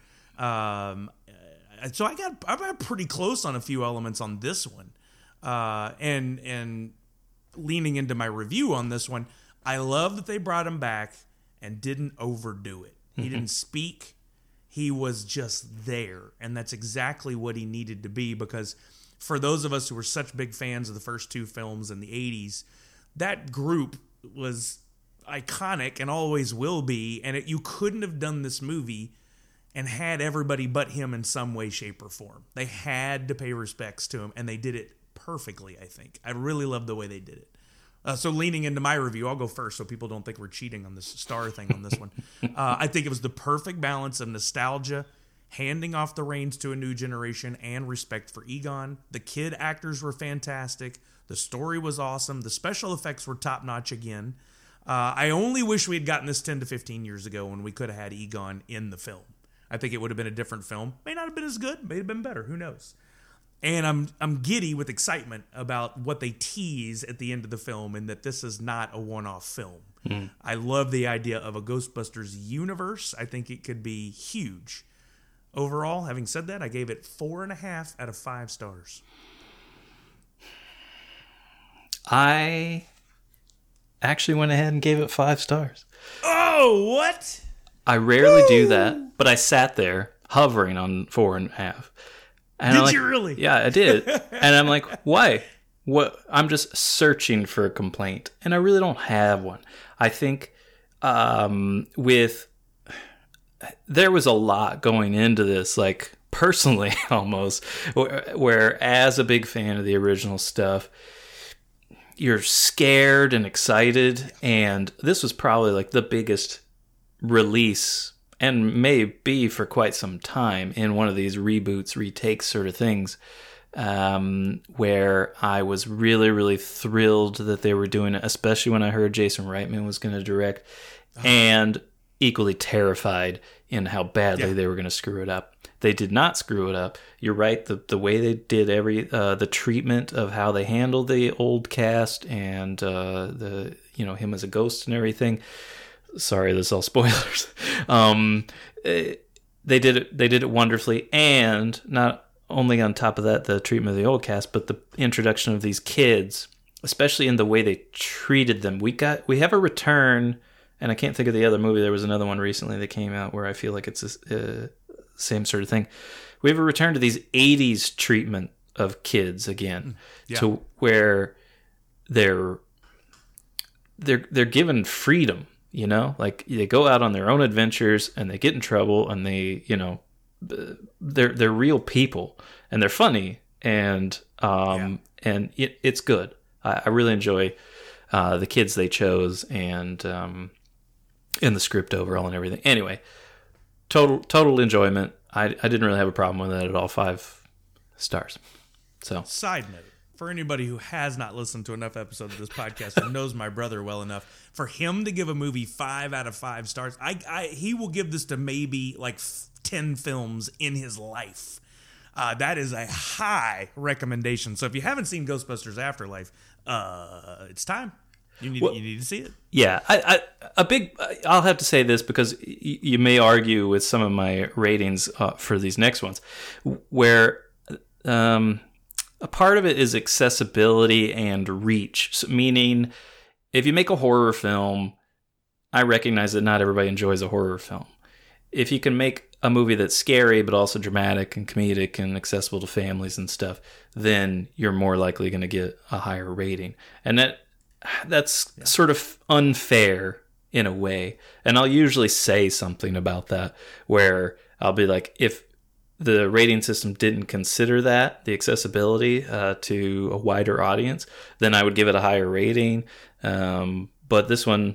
Um, so I got I got pretty close on a few elements on this one. Uh, and and leaning into my review on this one, I love that they brought him back and didn't overdo it. He mm-hmm. didn't speak. He was just there. And that's exactly what he needed to be, because for those of us who were such big fans of the first two films in the eighties, that group was iconic and always will be. And it, you couldn't have done this movie and had everybody but him in some way, shape, or form. They had to pay respects to him, and they did it perfectly, I think. I really love the way they did it. Uh, so leaning into my review, I'll go first so people don't think we're cheating on this star thing on this one. Uh, I think it was the perfect balance of nostalgia, handing off the reins to a new generation, and respect for Egon. The kid actors were fantastic. The story was awesome. The special effects were top-notch again. Uh, I only wish we had gotten this ten to fifteen years ago when we could have had Egon in the film. I think it would have been a different film. May not have been as good. May have been better. Who knows? And I'm I'm giddy with excitement about what they tease at the end of the film, and that this is not a one-off film. Mm. I love the idea of a Ghostbusters universe. I think it could be huge. Overall, having said that, I gave it four and a half out of five stars. I actually went ahead and gave it five stars. Oh, what? I rarely Woo! do that, but I sat there hovering on four and a half. And did like, you really? Yeah, I did. And I'm like, why? What? I'm just searching for a complaint, and I really don't have one. I think um, with there was a lot going into this, like personally almost, where, where as a big fan of the original stuff, you're scared and excited, and this was probably like the biggest release, and may be for quite some time, in one of these reboots, retakes sort of things, um, where I was really, really thrilled that they were doing it, especially when I heard Jason Reitman was going to direct, uh-huh. and equally terrified in how badly yeah. they were going to screw it up. They did not screw it up. You're right. The the way they did every uh, the treatment of how they handled the old cast, and uh, the you know him as a ghost and everything. Sorry, this is all spoilers. Um, they did it. They did it wonderfully, and not only on top of that, the treatment of the old cast, but the introduction of these kids, especially in the way they treated them. We got we have a return, and I can't think of the other movie. There was another one recently that came out where I feel like it's the uh, same sort of thing. We have a return to these eighties treatment of kids again, Yeah. to where they're they're they're given freedom, you know, like they go out on their own adventures and they get in trouble and they, you know, they're they're real people and they're funny and um yeah. and it, it's good. I, I really enjoy uh, the kids they chose and um and the script overall and everything. Anyway, total total enjoyment. I I didn't really have a problem with it at all. Five stars. So side note. For anybody who has not listened to enough episodes of this podcast or knows my brother well enough, for him to give a movie five out of five stars, I, I he will give this to maybe like ten films in his life. Uh, that is a high recommendation. So if you haven't seen Ghostbusters Afterlife, uh, it's time. You need well, you need to see it. Yeah, I, I a big. I'll have to say this because y- you may argue with some of my ratings uh, for these next ones, where. Um, A part of it is accessibility and reach, so meaning if you make a horror film, I recognize that not everybody enjoys a horror film. If you can make a movie that's scary but also dramatic and comedic and accessible to families and stuff, then you're more likely going to get a higher rating. And that that's yeah. sort of unfair in a way. And I'll usually say something about that where I'll be like, if the rating system didn't consider that, the accessibility uh, to a wider audience, then I would give it a higher rating. Um, but this one,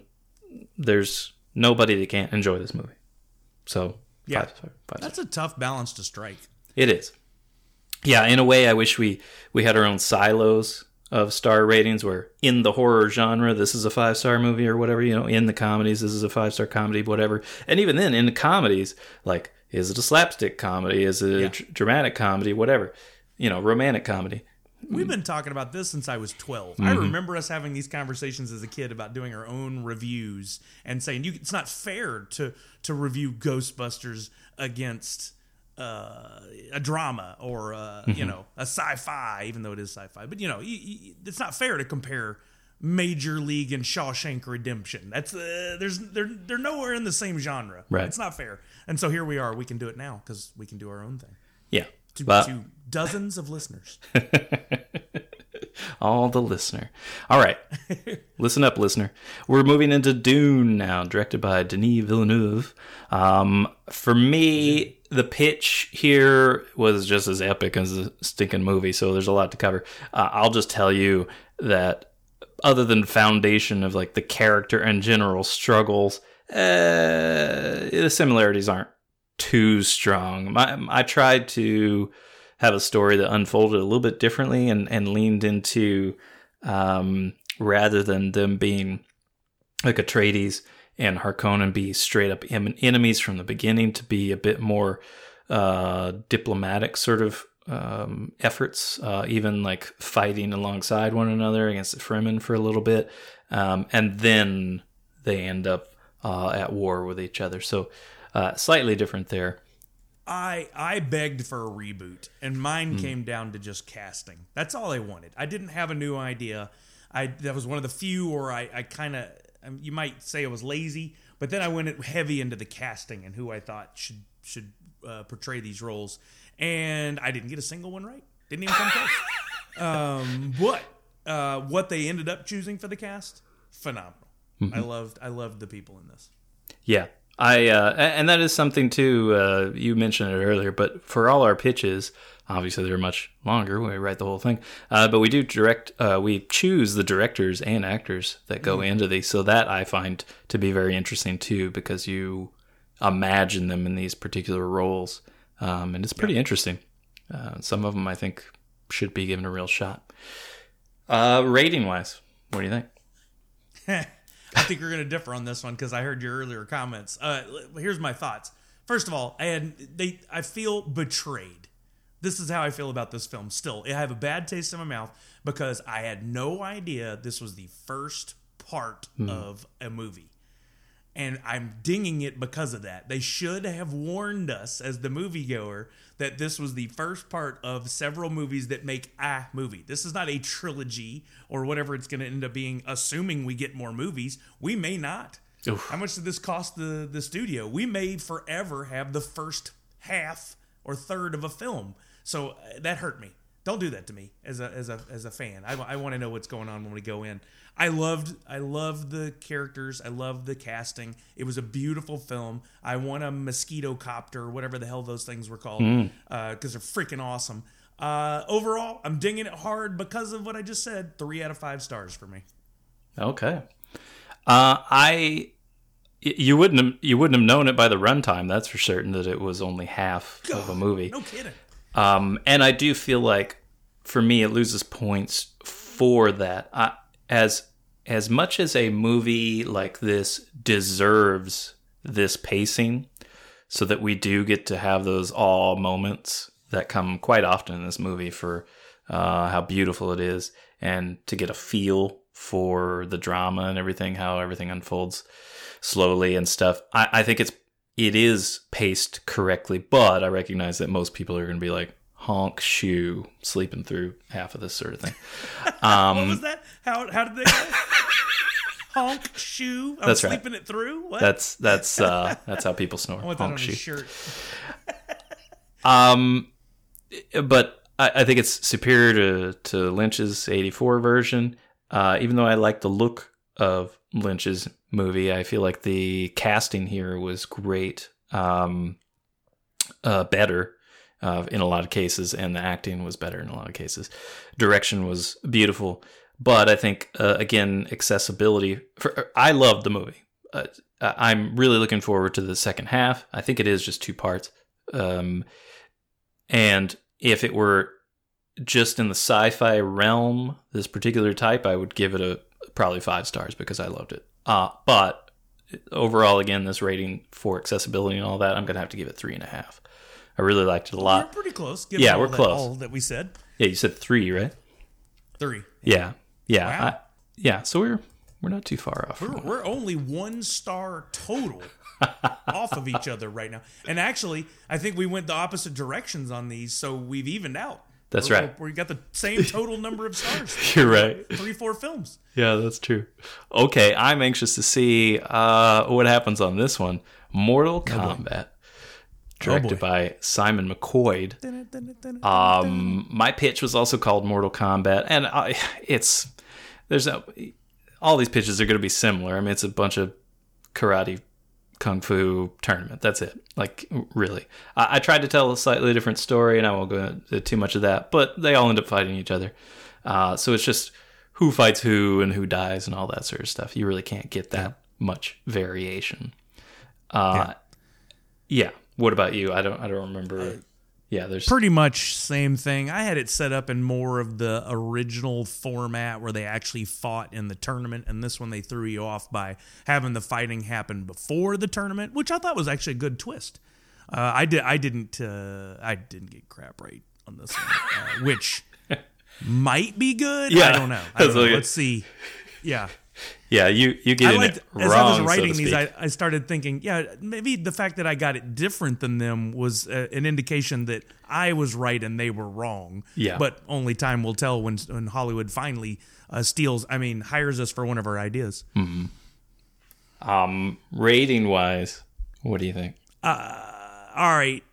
there's nobody that can't enjoy this movie. So, yeah, five, five, five that's a tough balance to strike. It is. Yeah, in a way, I wish we, we had our own silos of star ratings where in the horror genre, this is a five-star movie or whatever, you know, in the comedies, this is a five-star comedy, whatever. And even then, in the comedies, like, is it a slapstick comedy? Is it a yeah. dr- dramatic comedy? Whatever. You know, romantic comedy. We've been talking about this since I was twelve. Mm-hmm. I remember us having these conversations as a kid about doing our own reviews and saying you, it's not fair to to review Ghostbusters against uh, a drama or, uh, mm-hmm. you know, a sci-fi, even though it is sci-fi. But, you know, you, you, it's not fair to compare Major League and Shawshank Redemption. That's uh, there's they're they're nowhere in the same genre. Right. It's not fair. And so here we are. We can do it now because we can do our own thing. Yeah. To, but... to dozens of listeners. All the listener. All right. Listen up, listener. We're moving into Dune now, directed by Denis Villeneuve. Um, for me, the pitch here was just as epic as the stinking movie, so there's a lot to cover. Uh, I'll just tell you that other than foundation of like the character and general struggles, uh, the similarities aren't too strong. I, I tried to have a story that unfolded a little bit differently and, and leaned into, um, rather than them being like Atreides and Harkonnen be straight up em- enemies from the beginning, to be a bit more uh, diplomatic sort of um, efforts, uh, even like fighting alongside one another against the Fremen for a little bit. Um, and then they end up uh, at war with each other. So uh, slightly different there. I I begged for a reboot, and mine mm. came down to just casting. That's all I wanted. I didn't have a new idea. I that was one of the few where I, I kind of, you might say I was lazy, but then I went heavy into the casting and who I thought should should uh, portray these roles, and I didn't get a single one right. Didn't even come close. um, but uh, what they ended up choosing for the cast, phenomenal. Mm-hmm. I loved I loved the people in this. Yeah. I uh, and that is something too. Uh, you mentioned it earlier, but for all our pitches, obviously they're much longer. We write the whole thing, uh, but we do direct. Uh, we choose the directors and actors that go mm. into these, so that I find to be very interesting too, because you imagine them in these particular roles, um, and it's pretty yeah. interesting. Uh, some of them I think should be given a real shot. Uh, rating wise, what do you think? I think we're going to differ on this one because I heard your earlier comments. Uh, here's my thoughts. First of all, I had they. I feel betrayed. This is how I feel about this film. Still, I have a bad taste in my mouth because I had no idea this was the first part mm. of a movie. And I'm dinging it because of that. They should have warned us as the moviegoer that this was the first part of several movies that make a movie. This is not a trilogy or whatever it's going to end up being, assuming we get more movies. We may not. Oof. How much did this cost the, the studio? We may forever have the first half or third of a film. So uh, that hurt me. Don't do that to me as a as a as a fan. I, I want to know what's going on when we go in. I loved I loved the characters. I loved the casting. It was a beautiful film. I want a mosquito copter, whatever the hell those things were called, because mm. uh, they're freaking awesome. Uh, overall, I'm dinging it hard because of what I just said. Three out of five stars for me. Okay, uh, I you wouldn't have, you wouldn't have known it by the runtime. That's for certain that it was only half God, of a movie. No kidding. Um, and I do feel like, for me, it loses points for that. I, as as much as a movie like this deserves this pacing, so that we do get to have those awe moments that come quite often in this movie for uh, how beautiful it is, and to get a feel for the drama and everything, how everything unfolds slowly and stuff. I, I think it's it is paced correctly, but I recognize that most people are going to be like, honk shoe, sleeping through half of this sort of thing. Um, what was that? How how did they go? Honk shoe. I'm that's sleeping right. it through. What? That's that's uh, that's how people snore. I want honk that on shoe. a shirt. um, but I, I think it's superior to to Lynch's eighty-four version. Uh, even though I like the look of Lynch's movie, I feel like the casting here was great, um, uh, better uh, in a lot of cases, and the acting was better in a lot of cases. Direction was beautiful, but I think uh, again, accessibility. For I loved the movie. Uh, I'm really looking forward to the second half. I think it is just two parts, um, and if it were just in the sci-fi realm, this particular type, I would give it a probably five stars because I loved it. Uh, but overall, again, this rating for accessibility and all that, I'm going to have to give it three and a half. I really liked it a lot. We're pretty close. Given yeah, all we're that, close. All that we said. Yeah, you said three, right? Three. Yeah, yeah, Wow. I, yeah. So we're we're not too far off. We're, we're only one star total off of each other right now. And actually, I think we went the opposite directions on these, so we've evened out. That's we're, right. We're, we got the same total number of stars. You're right. Three, four films. Yeah, that's true. Okay, I'm anxious to see uh, what happens on this one. Mortal Kombat, directed oh by Simon McQuoid. Um, my pitch was also called Mortal Kombat, and I, it's there's a, all these pitches are going to be similar. I mean, it's a bunch of karate, kung fu tournament. That's it. Like, really. I, I tried to tell a slightly different story, and I won't go into too much of that, but they all end up fighting each other. Uh, so it's just who fights who and who dies and all that sort of stuff. You really can't get that yeah. much variation. Uh, yeah. yeah. What about you? I don't. I don't remember. Uh, yeah, there's pretty much same thing. I had it set up in more of the original format where they actually fought in the tournament, and this one they threw you off by having the fighting happen before the tournament, which I thought was actually a good twist. Uh, I did. I didn't. Uh, I didn't get crap right on this one, uh, which might be good. Yeah, I don't know. I don't know. Let's see. Yeah. Yeah, you, you get I in liked, it as wrong, I was writing so these, I, I started thinking, yeah, maybe the fact that I got it different than them was uh, an indication that I was right and they were wrong. Yeah. But only time will tell when when Hollywood finally uh, steals, I mean, hires us for one of our ideas. Mm-hmm. Um, rating wise, what do you think? Uh, all right.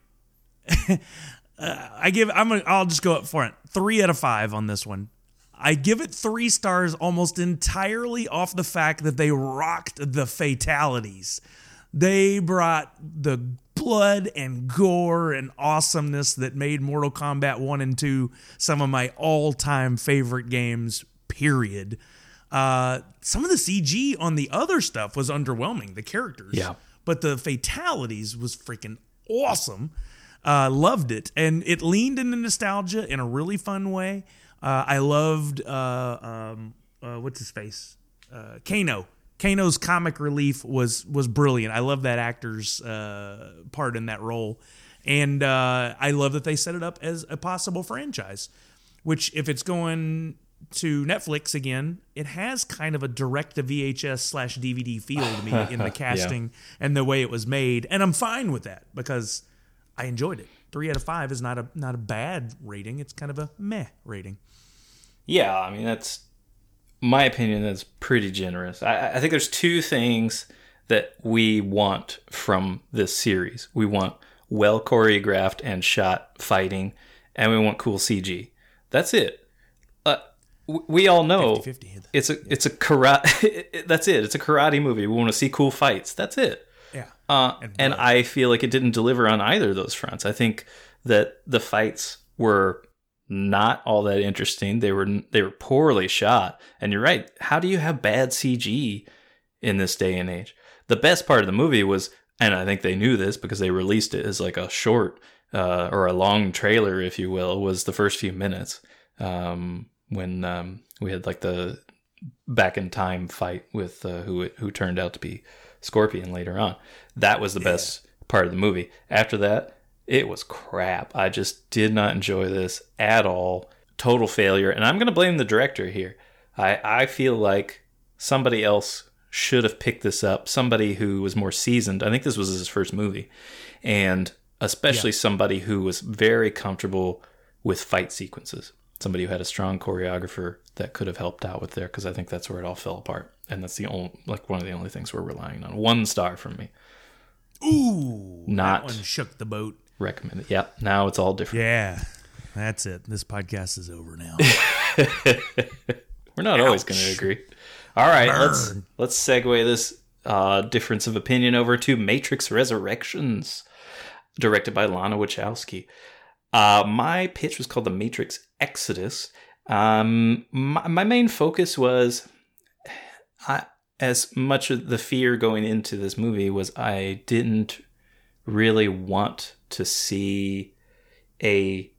uh, I give. I'm. Gonna, I'll just go up front. Three out of five on this one. I give it three stars almost entirely off the fact that they rocked the fatalities. They brought the blood and gore and awesomeness that made Mortal Kombat one and two some of my all-time favorite games, period. Uh, some of the C G on the other stuff was underwhelming, the characters. Yeah. But the fatalities was freaking awesome. Uh, loved it. And it leaned into nostalgia in a really fun way. Uh, I loved, uh, um, uh, what's his face? Uh, Kano. Kano's comic relief was was brilliant. I love that actor's uh, part in that role. And uh, I love that they set it up as a possible franchise, which if it's going to Netflix again, it has kind of a direct-to-V H S slash D V D feel to me in the casting yeah. and the way it was made. And I'm fine with that because I enjoyed it. Three out of five is not a not a bad rating. It's kind of a meh rating. Yeah, I mean, that's my opinion. That's pretty generous. I, I think there's two things that we want from this series. We want well choreographed and shot fighting, and we want cool C G. That's it. Uh, w- we all know fifty fifty. it's a it's a karate. That's it. It's a karate movie. We want to see cool fights. That's it. Yeah. Uh, And and blood. I feel like it didn't deliver on either of those fronts. I think that the fights were not all that interesting. They were they were poorly shot. And you're right. How do you have bad C G in this day and age? The best part of the movie was, and I think they knew this because they released it as like a short uh, or a long trailer, if you will, was the first few minutes um, when um, we had like the back in time fight with uh, who who turned out to be Scorpion later on. That was the yeah. best part of the movie. After that, it was crap. I just did not enjoy this at all. Total failure. And I'm going to blame the director here. I, I feel like somebody else should have picked this up. Somebody who was more seasoned. I think this was his first movie. And especially yeah. somebody who was very comfortable with fight sequences. Somebody who had a strong choreographer that could have helped out with there, because I think that's where it all fell apart. And that's the only, like one of the only things we're relying on. One star from me. Ooh. Not that one shook the boat. Recommended. Yeah, now it's all different. Yeah, that's it. This podcast is over now. We're not Ouch. always going to agree. All right, Burn. let's let's segue this uh, difference of opinion over to Matrix Resurrections, directed by Lana Wachowski. Uh, my pitch was called The Matrix Exodus. Um, my, my main focus was, I, as much of the fear going into this movie was I didn't really want to see a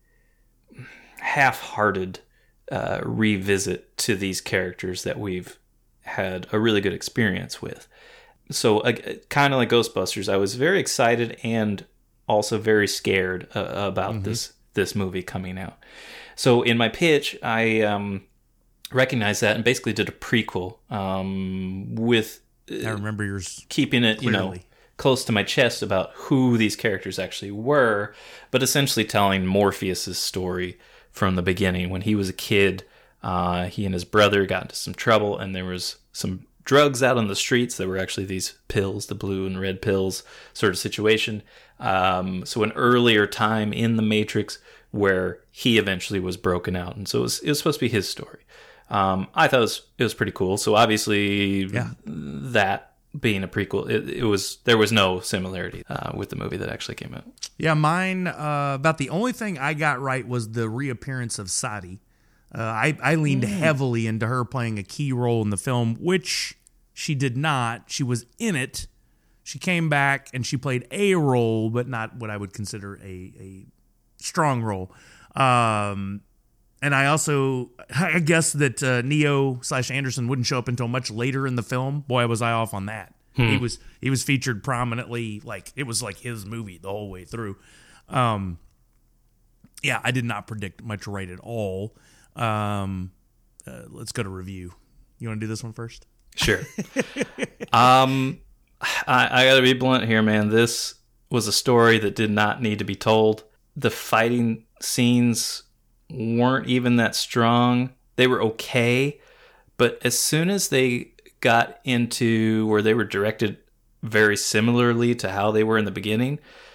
half-hearted uh, revisit to these characters that we've had a really good experience with. So uh, kind of like Ghostbusters, I was very excited and also very scared uh, about mm-hmm. this this movie coming out. So in my pitch, I um, recognized that and basically did a prequel um, with uh, I remember yours keeping it, clearly. you know, close to my chest about who these characters actually were, but essentially telling Morpheus's story from the beginning. When he was a kid, uh, he and his brother got into some trouble, and there was some drugs out on the streets that were actually these pills, the blue and red pills sort of situation. Um, so an earlier time in the Matrix where he eventually was broken out. And so it was, it was supposed to be his story. Um, I thought it was, it was pretty cool. So obviously yeah. that being a prequel, it, it was there was no similarity uh, with the movie that actually came out. Yeah, mine, uh, about the only thing I got right was the reappearance of Sadie. Uh, I, I leaned mm. heavily into her playing a key role in the film, which she did not. She was in it. She came back and she played a role, but not what I would consider a, a strong role. Um, and I also, I guess that uh, Neo slash Anderson wouldn't show up until much later in the film. Boy, was I off on that. Hmm. He was he was featured prominently, like it was like his movie the whole way through. Um, yeah, I did not predict much right at all. Um, uh, let's go to review. You want to do this one first? Sure. um, I, I got to be blunt here, man. This was a story that did not need to be told. The fighting scenes weren't even that strong. They were okay, but as soon as they got into where they were directed very similarly to how they were in the beginning,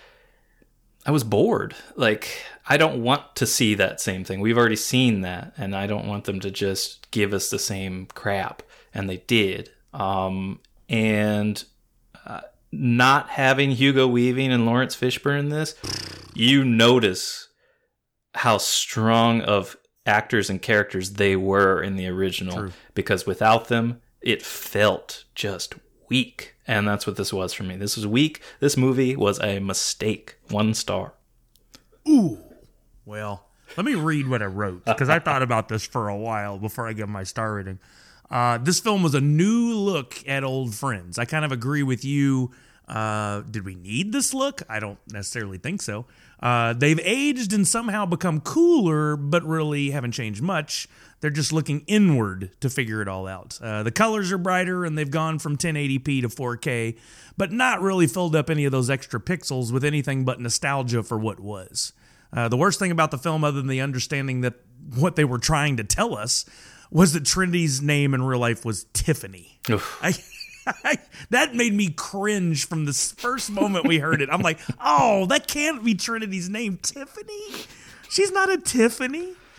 I was bored. Like, I don't want to see that same thing. We've already seen that, and I don't want them to just give us the same crap. And they did. Um, and uh, not having Hugo Weaving and Lawrence Fishburne in this, you notice how strong of actors and characters they were in the original. True. Because without them, it felt just weak. And that's what this was for me. This was weak. This movie was a mistake. One star. Ooh. Well, let me read what I wrote, because I thought about this for a while before I give my star rating. Uh, this film was a new look at old friends. I kind of agree with you. Uh, did we need this look? I don't necessarily think so. Uh, they've aged and somehow become cooler, but really haven't changed much. They're just looking inward to figure it all out. Uh, the colors are brighter, and they've gone from ten eighty p to four K, but not really filled up any of those extra pixels with anything but nostalgia for what was. Uh, the worst thing about the film, other than the understanding that what they were trying to tell us, was that Trinity's name in real life was Tiffany. I, I, that made me cringe from the first moment we heard it. I'm like, oh, that can't be Trinity's name. Tiffany? She's not a Tiffany.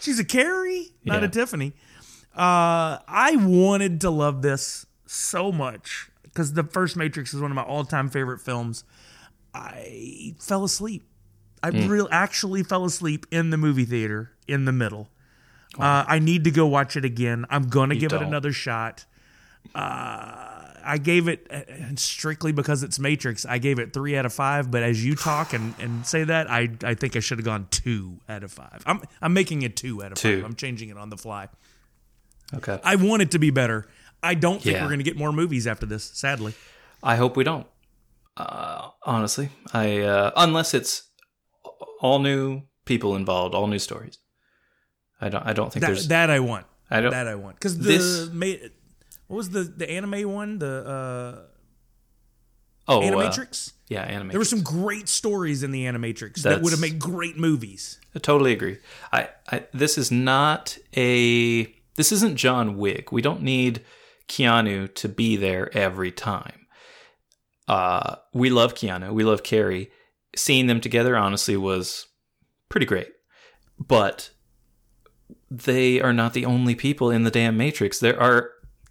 She's a Carrie, not Yeah. a Tiffany. Uh, I wanted to love this so much because the first Matrix is one of my all-time favorite films. I fell asleep. I Mm. real actually fell asleep in the movie theater in the middle. Uh, I need to go watch it again. I'm going to You give don't. it another shot. Uh, I gave it, uh, strictly because it's Matrix, I gave it three out of five. But as you talk and, and say that, I I think I should have gone two out of five. I'm I'm making it two out of Two. five. I'm changing it on the fly. Okay. I want it to be better. I don't think Yeah. we're going to get more movies after this, sadly. I hope we don't. Uh, honestly, I uh, unless it's all new people involved, all new stories. I don't. I don't think That, there's that I want. I don't- That I want. Because the this- ma- what was the the anime one? The uh, oh Animatrix. Uh, yeah, Animatrix. There were some great stories in the Animatrix that That's- would have made great movies. I totally agree. I, I this is not a this isn't John Wick. We don't need Keanu to be there every time. Uh, we love Keanu. We love Carrie. Seeing them together, honestly, was pretty great. But they are not the only people in the damn Matrix. There are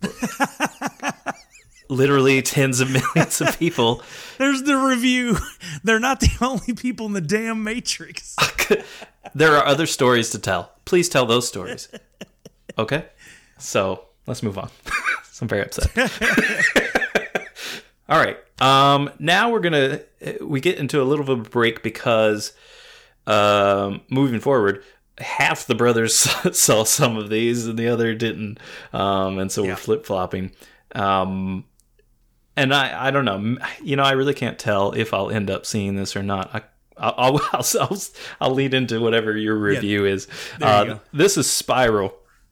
literally tens of millions of people. There's the review. They're not the only people in the damn Matrix. There are other stories to tell. Please tell those stories. Okay? So, let's move on. I'm very upset. All right. Um, now we're going to... We get into a little bit of a break because um, moving forward, half the brothers saw some of these and the other didn't. Um, and so Yeah. we're flip-flopping. Um, and I, I don't know. You know, I really can't tell if I'll end up seeing this or not. I, I'll, I'll, I'll, I'll lead into whatever your review is. There you Uh, go. this is Spiral,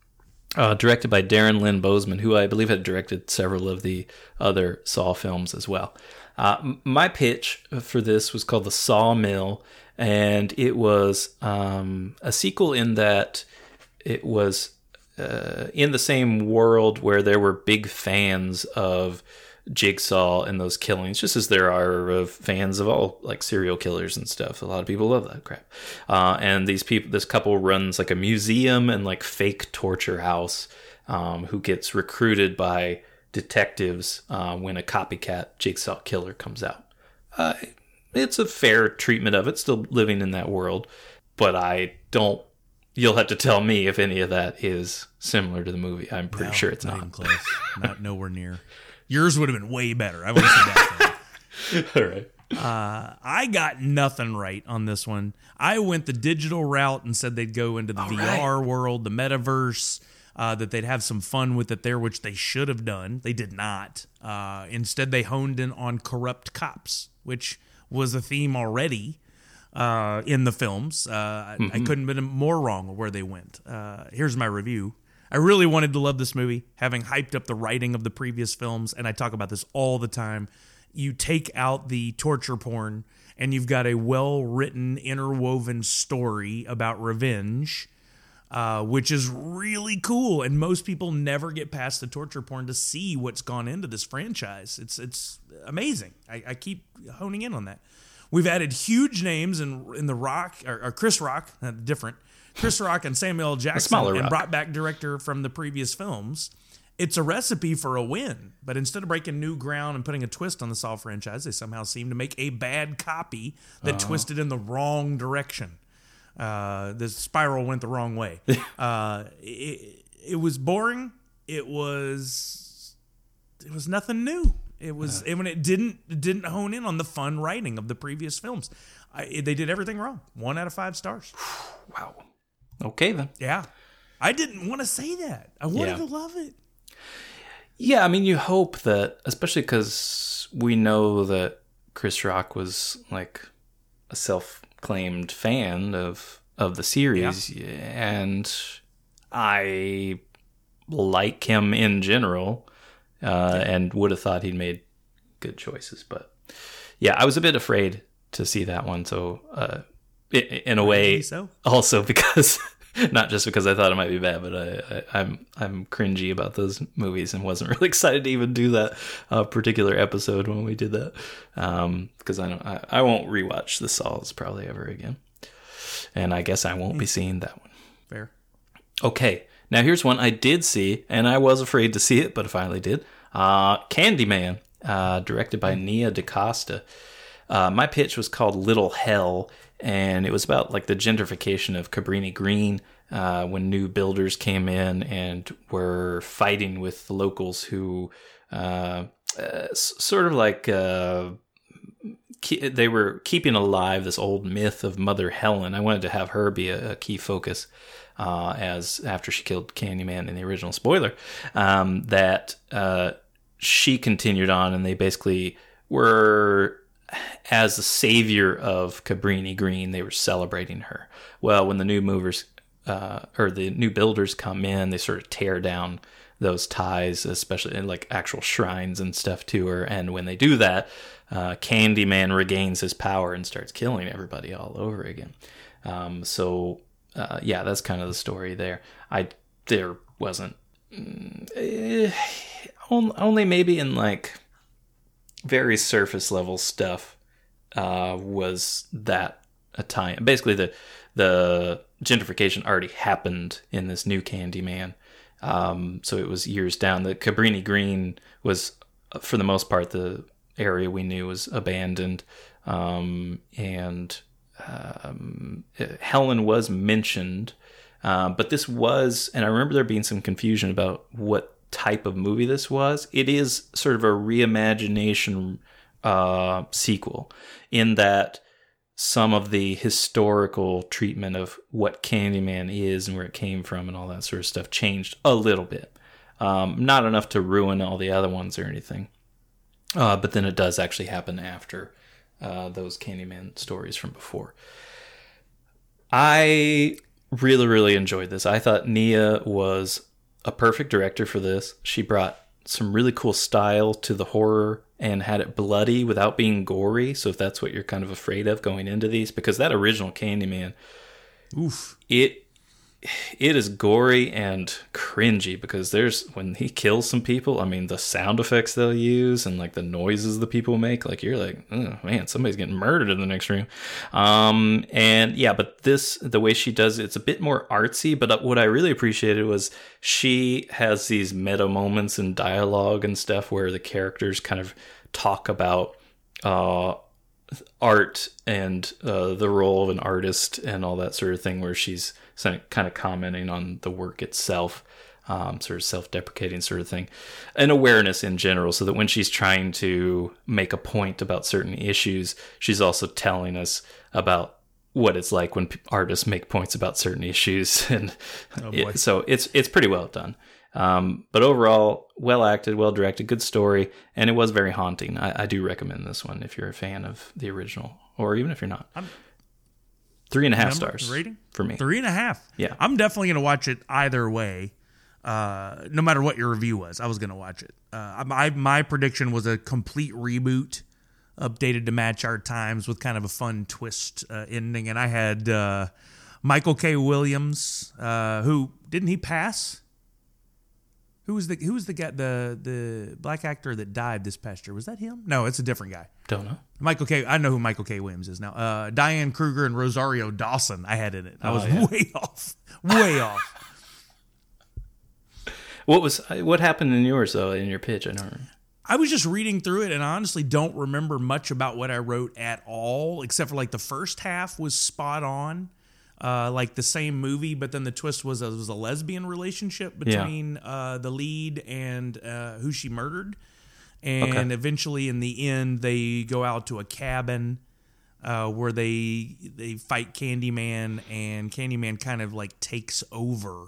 uh, directed by Darren Lynn Bousman, who I believe had directed several of the other Saw films as well. Uh, m- my pitch for this was called The Sawmill, and it was um, a sequel in that it was uh, in the same world where there were big fans of Jigsaw and those killings, just as there are of fans of all like serial killers and stuff. A lot of people love that crap. Uh, and these people, this couple runs like a museum and like fake torture house, um, who gets recruited by detectives uh, when a copycat Jigsaw killer comes out. Uh, it's a fair treatment of it, still living in that world, but I don't. You'll have to tell me if any of that is similar to the movie. I'm pretty No, sure it's not not. even close. Not nowhere near. Yours would have been way better. I want to see that film. All right. Uh, I got nothing right on this one. I went the digital route and said they'd go into the All V right. R world, the metaverse, uh, that they'd have some fun with it there, which they should have done. They did not. Uh, instead, they honed in on corrupt cops, which was a theme already uh, in the films. Uh, I, I couldn't have been more wrong where they went. Uh, here's my review. I really wanted to love this movie, having hyped up the writing of the previous films, and I talk about this all the time. You take out the torture porn, and you've got a well-written, interwoven story about revenge, uh, which is really cool. And most people never get past the torture porn to see what's gone into this franchise. It's it's amazing. I, I keep honing in on that. We've added huge names in in the Rock or, or Chris Rock, uh, different Chris Rock and Samuel L. Jackson, smaller and Rock. brought back director from the previous films. It's a recipe for a win, but instead of breaking new ground and putting a twist on the Saw franchise, they somehow seem to make a bad copy that twisted in the wrong direction. Uh, the spiral went the wrong way. uh, it, it was boring. It was it was nothing new. It was and when it didn't it didn't hone in on the fun writing of the previous films. I, they did everything wrong. One out of five stars. Wow. Okay then. Yeah, I didn't want to say that. I wanted Yeah. to love it. Yeah, I mean, you hope that, especially because we know that Chris Rock was like a self-claimed fan of of the series, and I like him in general, uh, and would have thought he'd made good choices. But yeah, I was a bit afraid to see that one. So, uh, i- in a way, so. also because. Not just because I thought it might be bad, but I, I, I'm I'm cringy about those movies and wasn't really excited to even do that uh, particular episode when we did that, um, because I don't I, I won't rewatch the Saws probably ever again, and I guess I won't be seeing that one. Fair. Okay, now here's one I did see, and I was afraid to see it, but I finally did. Uh, Candyman, uh, directed by Nia DaCosta. Uh, my pitch was called Little Hell, and it was about like the gentrification of Cabrini Green uh, when new builders came in and were fighting with the locals who uh, uh, s- sort of like uh, ke- they were keeping alive this old myth of Mother Helen. I wanted to have her be a, a key focus uh, as after she killed Candyman in the original spoiler, um, that uh, she continued on, and they basically were, as the savior of Cabrini Green, they were celebrating her. Well, when the new movers uh, or the new builders come in, they sort of tear down those ties, especially in like actual shrines and stuff to her. And when they do that, uh, Candyman regains his power and starts killing everybody all over again. Um, so uh, yeah, that's kind of the story there. I there wasn't eh, only maybe in like very surface level stuff uh, was that a tie. Basically, the the gentrification already happened in this new Candyman, um, so it was years down. The Cabrini Green was, for the most part, the area we knew was abandoned, um, and um, Helen was mentioned, uh, but this was, and I remember there being some confusion about what type of movie this was. It is sort of a reimagination uh, sequel in that some of the historical treatment of what Candyman is and where it came from and all that sort of stuff changed a little bit. Um, not enough to ruin all the other ones or anything. Uh, but then it does actually happen after uh, those Candyman stories from before. I really, really enjoyed this. I thought Nia was a perfect director for this. She brought some really cool style to the horror and had it bloody without being gory. So if that's what you're kind of afraid of going into these, because that original Candyman, oof, it it is gory and cringy, because there's, when he kills some people, I mean, the sound effects they'll use and like the noises the people make, like you're like, oh man, somebody's getting murdered in the next room. Um, and yeah, but this, the way she does it, it's a bit more artsy, but what I really appreciated was she has these meta moments in dialogue and stuff where the characters kind of talk about, uh, art and uh, the role of an artist and all that sort of thing, where she's kind of commenting on the work itself, um, sort of self-deprecating sort of thing, and awareness in general, so that when she's trying to make a point about certain issues, she's also telling us about what it's like when artists make points about certain issues. And oh it, so it's it's pretty well done. Um, but overall, well acted, well directed, good story, and it was very haunting. I, I do recommend this one if you're a fan of the original, or even if you're not. I'm, Three and a half number, stars rating for me. Three and a half. Yeah, I'm definitely gonna watch it either way. Uh, no matter what your review was, I was gonna watch it. Uh, my my prediction was a complete reboot, updated to match our times with kind of a fun twist uh, ending, and I had uh, Michael K. Williams, uh, who didn't he pass? Who was the who was the guy the the black actor that died this past year? Was that him? No, it's a different guy. Don't know. Michael K. I know who Michael K. Williams is now. Uh, Diane Kruger and Rosario Dawson. I had in it. I was oh, yeah. way off, way off. What was what happened in yours though? In your pitch, I don't remember. I was just reading through it, and I honestly don't remember much about what I wrote at all, except for like the first half was spot on. Uh, like the same movie, but then the twist was, it was a lesbian relationship between yeah. uh, the lead and uh, who she murdered. And okay. eventually in the end, they go out to a cabin uh, where they they fight Candyman, and Candyman kind of like takes over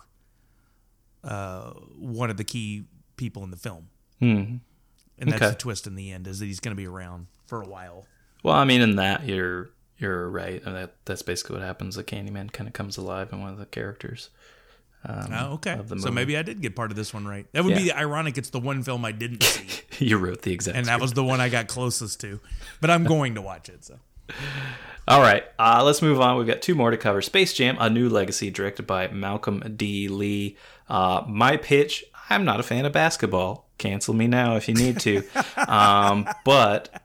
uh, one of the key people in the film. Mm. And that's okay. the twist in the end, is that he's going to be around for a while. Well, I mean, in that, you're... You're right. That that's basically what happens. The Candyman kind of comes alive in one of the characters. Um, oh, okay. Of the movie. So maybe I did get part of this one right. That would yeah. be ironic. It's the one film I didn't see. You wrote the exact and that script. was the one I got closest to. But I'm going to watch it. So, all right. Uh, let's move on. We've got two more to cover. Space Jam: A New Legacy, directed by Malcolm D. Lee. Uh, my pitch: I'm not a fan of basketball. Cancel me now if you need to. um, but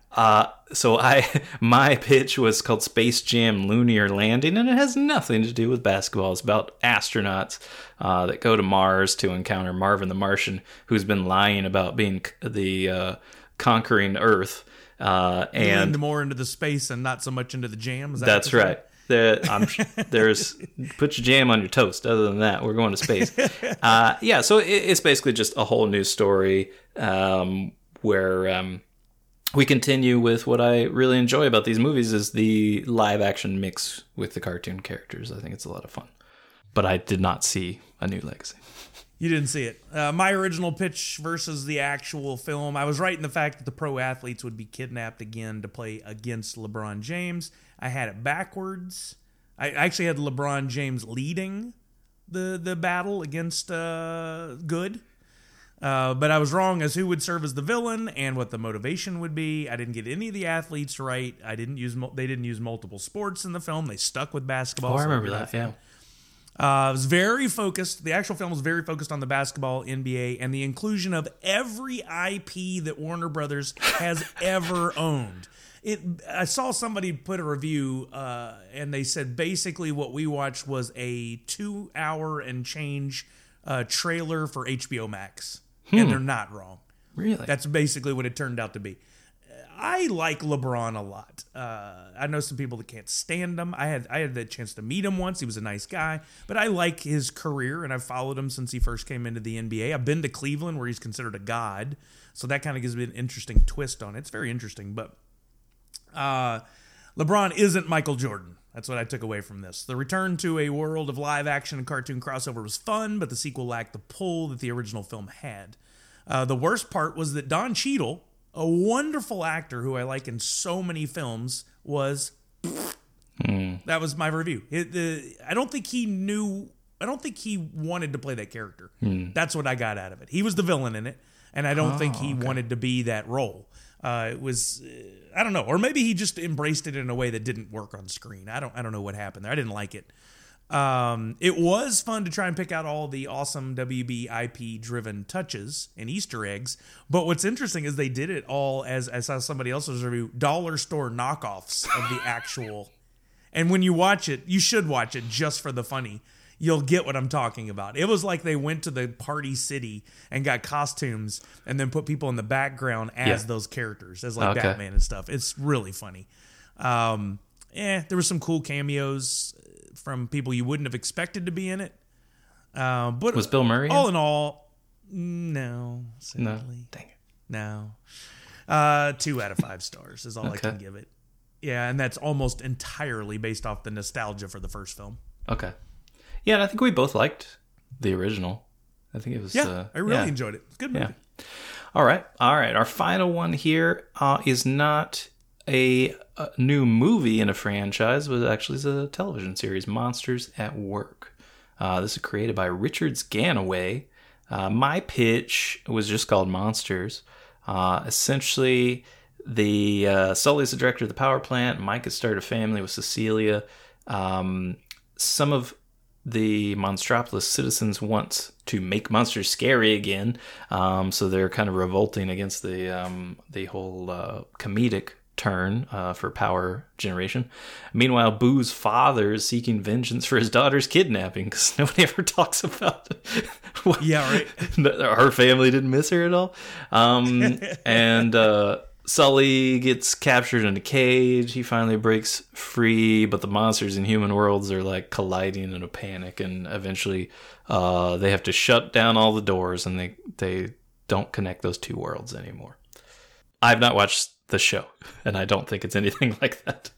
Uh, so I my pitch was called Space Jam Lunar Landing, and it has nothing to do with basketball. It's about astronauts uh, that go to Mars to encounter Marvin the Martian, who's been lying about being c- the uh, conquering Earth. Uh, and more into the space and not so much into the jam. Is that that's what you're right. The, I'm, there's put your jam on your toast. Other than that, we're going to space. Uh, yeah, so it, it's basically just a whole new story um, where um, we continue with what I really enjoy about these movies is the live action mix with the cartoon characters. I think it's a lot of fun. But I did not see A New Legacy. You didn't see it. Uh, my original pitch versus the actual film, I was right in the fact that the pro athletes would be kidnapped again to play against LeBron James. I had it backwards. I actually had LeBron James leading the the battle against uh, good. Uh, but I was wrong as who would serve as the villain and what the motivation would be. I didn't get any of the athletes right. I didn't use they didn't use multiple sports in the film. They stuck with basketball. Oh, I so remember that, yeah. Uh, it was very focused. The actual film was very focused on the basketball, N B A, and the inclusion of every I P that Warner Brothers has ever owned. It. I saw somebody put a review, uh, and they said basically what we watched was a two-hour and change uh, trailer for H B O Max, hmm. and they're not wrong. Really? That's basically what it turned out to be. I like LeBron a lot. Uh, I know some people that can't stand him. I had I had the chance to meet him once. He was a nice guy. But I like his career, and I've followed him since he first came into the N B A. I've been to Cleveland, where he's considered a god. So that kind of gives me an interesting twist on it. It's very interesting. But uh, LeBron isn't Michael Jordan. That's what I took away from this. The return to a world of live action and cartoon crossover was fun, but the sequel lacked the pull that the original film had. Uh, the worst part was that Don Cheadle, a wonderful actor who I like in so many films, was mm. that was my review. It, the, I don't think he knew. I don't think he wanted to play that character. Mm. That's what I got out of it. He was the villain in it, and I don't oh, think he okay. wanted to be that role. Uh, it was, uh, I don't know, or maybe he just embraced it in a way that didn't work on screen. I don't, I don't know what happened there. I didn't like it. Um, it was fun to try and pick out all the awesome W B I P driven touches and Easter eggs. But what's interesting is they did it all as I saw somebody else's review, dollar store knockoffs of the actual. And when you watch it, you should watch it just for the funny. You'll get what I'm talking about. It was like they went to the Party City and got costumes and then put people in the background as yeah. those characters, as like okay. Batman and stuff. It's really funny. Um, eh, there were some cool cameos from people you wouldn't have expected to be in it. Uh, but was Bill Murray? All in all, no. Sadly. No. Dang it. No. Uh, two out of five stars is all okay. I can give it. Yeah, and that's almost entirely based off the nostalgia for the first film. Okay. Yeah, and I think we both liked the original. I think it was... Yeah, uh, I really yeah. enjoyed it. It's a good movie. Yeah. All right. All right. Our final one here uh, is not... A, a new movie in a franchise, but actually is a television series, Monsters at Work. Uh, this is created by Richard Ganaway. Uh, my pitch was just called Monsters. Uh, essentially, the uh, Sully's the director of the power plant. Mike has started a family with Cecilia. Um, some of the Monstropolis citizens want to make monsters scary again, um, so they're kind of revolting against the um, the whole uh, comedic turn uh, for power generation. Meanwhile, Boo's father is seeking vengeance for his daughter's kidnapping because nobody ever talks about what, yeah, right. her family didn't miss her at all. Um, and uh, Sully gets captured in a cage. He finally breaks free, but the monsters in human worlds are like colliding in a panic, and eventually uh, they have to shut down all the doors, and they they don't connect those two worlds anymore. I've not watched the show, and I don't think it's anything like that.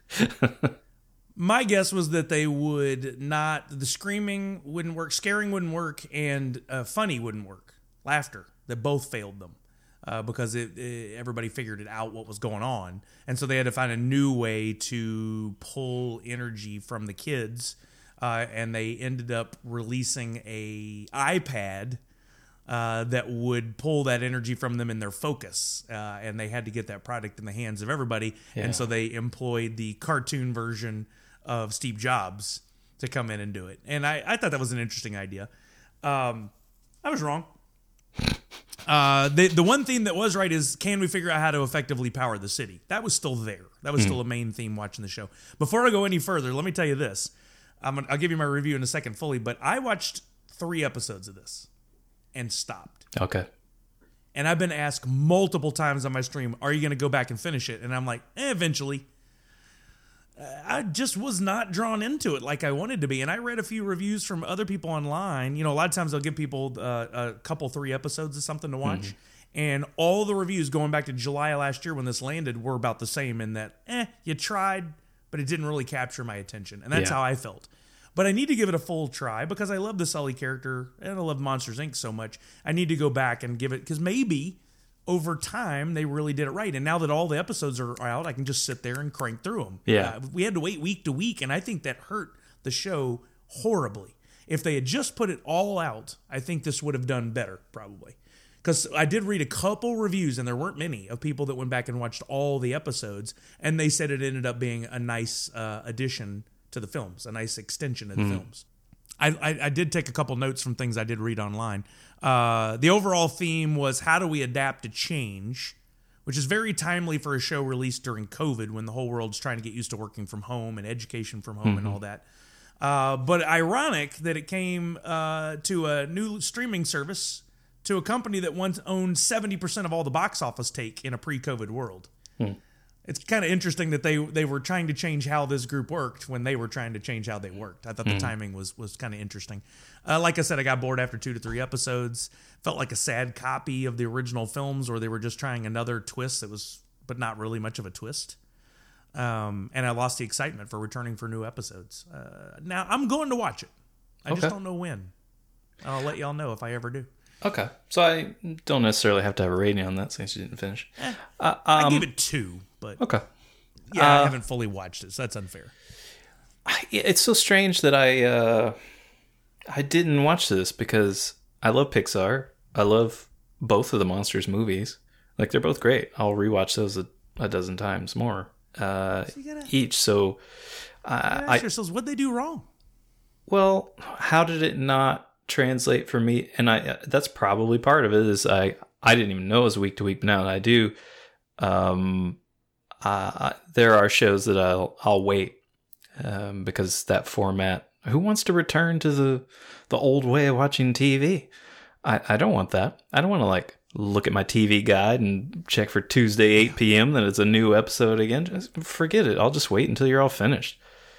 My guess was that they would not, the screaming wouldn't work, scaring wouldn't work, and uh, funny wouldn't work. Laughter, that both failed them uh, because it, it, everybody figured it out what was going on. And so they had to find a new way to pull energy from the kids, uh, and they ended up releasing a iPad Uh, that would pull that energy from them in their focus. Uh, and they had to get that product in the hands of everybody. Yeah. And so they employed the cartoon version of Steve Jobs to come in and do it. And I, I thought that was an interesting idea. Um, I was wrong. Uh, the the one theme that was right is, can we figure out how to effectively power the city? That was still there. That was Mm. still a main theme watching the show. Before I go any further, let me tell you this. I'm gonna, I'll give you my review in a second fully, but I watched three episodes of this and stopped. Okay. And I've been asked multiple times on my stream, are you going to go back and finish it? And I'm like, eh, eventually. I just was not drawn into it like I wanted to be. And I read a few reviews from other people online. You know, a lot of times they'll give people uh, a couple, three episodes of something to watch. Mm-hmm. And all the reviews going back to July of last year when this landed were about the same in that, eh, you tried, but it didn't really capture my attention. And that's Yeah. how I felt. But I need to give it a full try because I love the Sully character and I love Monsters, Incorporated so much. I need to go back and give it, because maybe over time they really did it right. And now that all the episodes are out, I can just sit there and crank through them. Yeah. Uh, we had to wait week to week, and I think that hurt the show horribly. If they had just put it all out, I think this would have done better, probably. Because I did read a couple reviews, and there weren't many, of people that went back and watched all the episodes, and they said it ended up being a nice uh, addition to the films, a nice extension of the Mm-hmm. films. I, I, I did take a couple notes from things I did read online. Uh, the overall theme was, how do we adapt to change, which is very timely for a show released during COVID when the whole world's trying to get used to working from home and education from home Mm-hmm. and all that. Uh, but ironic that it came uh, to a new streaming service to a company that once owned seventy percent of all the box office take in a pre-COVID world. Hmm. It's kind of interesting that they they were trying to change how this group worked when they were trying to change how they worked. I thought the Mm. timing was was kind of interesting. Uh, like I said, I got bored after two to three episodes. Felt like a sad copy of the original films, or they were just trying another twist that was, but not really much of a twist. Um, and I lost the excitement for returning for new episodes. Uh, now I'm going to watch it. I Okay. just don't know when. I'll let y'all know if I ever do. Okay. So I don't necessarily have to have a rating on that since you didn't finish. Eh, Uh, I um, give it two, but Okay. yeah, I Uh, haven't fully watched it, so that's unfair. I- It's so strange that I uh, I didn't watch this because I love Pixar. I love both of the Monsters movies. Like, they're both great. I'll rewatch those a, a dozen times more uh, So you gotta- each. So uh, Ask I yourselves, what'd they do wrong? well, how did it not translate for me? And I that's probably part of it. Is I I didn't even know it was week to week. But now that I do, um, uh, there are shows that I'll I'll wait um, because that format. Who wants to return to the the old way of watching T V? I, I don't want that. I don't want to like look at my T V guide and check for Tuesday eight p.m. that it's a new episode again. Just forget it. I'll just wait until you're all finished.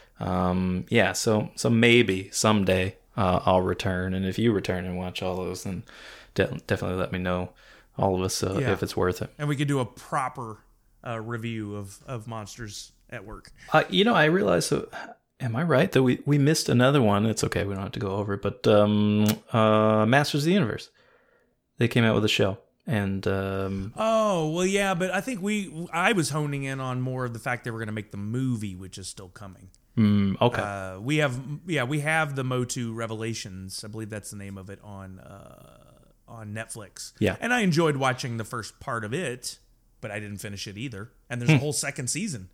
Um, yeah. So so maybe someday uh, I'll return, and if you return and watch all those, then de- definitely let me know. All of us, uh, Yeah. if it's worth it. And we could do a proper uh, review of, of Monsters at Work. Uh, you know, I realize. So, am I right that we, we missed another one? It's okay. We don't have to go over it. But um, uh, Masters of the Universe. They came out with a show, and um, Oh, well, yeah, but I think we, I was honing in on more of the fact they were going to make the movie, which is still coming. mm, okay, Uh, we have, yeah, we have the Motu Revelations. I believe that's the name of it on, uh, on Netflix. Yeah. And I enjoyed watching the first part of it, but I didn't finish it either. And there's Hmm. a whole second season.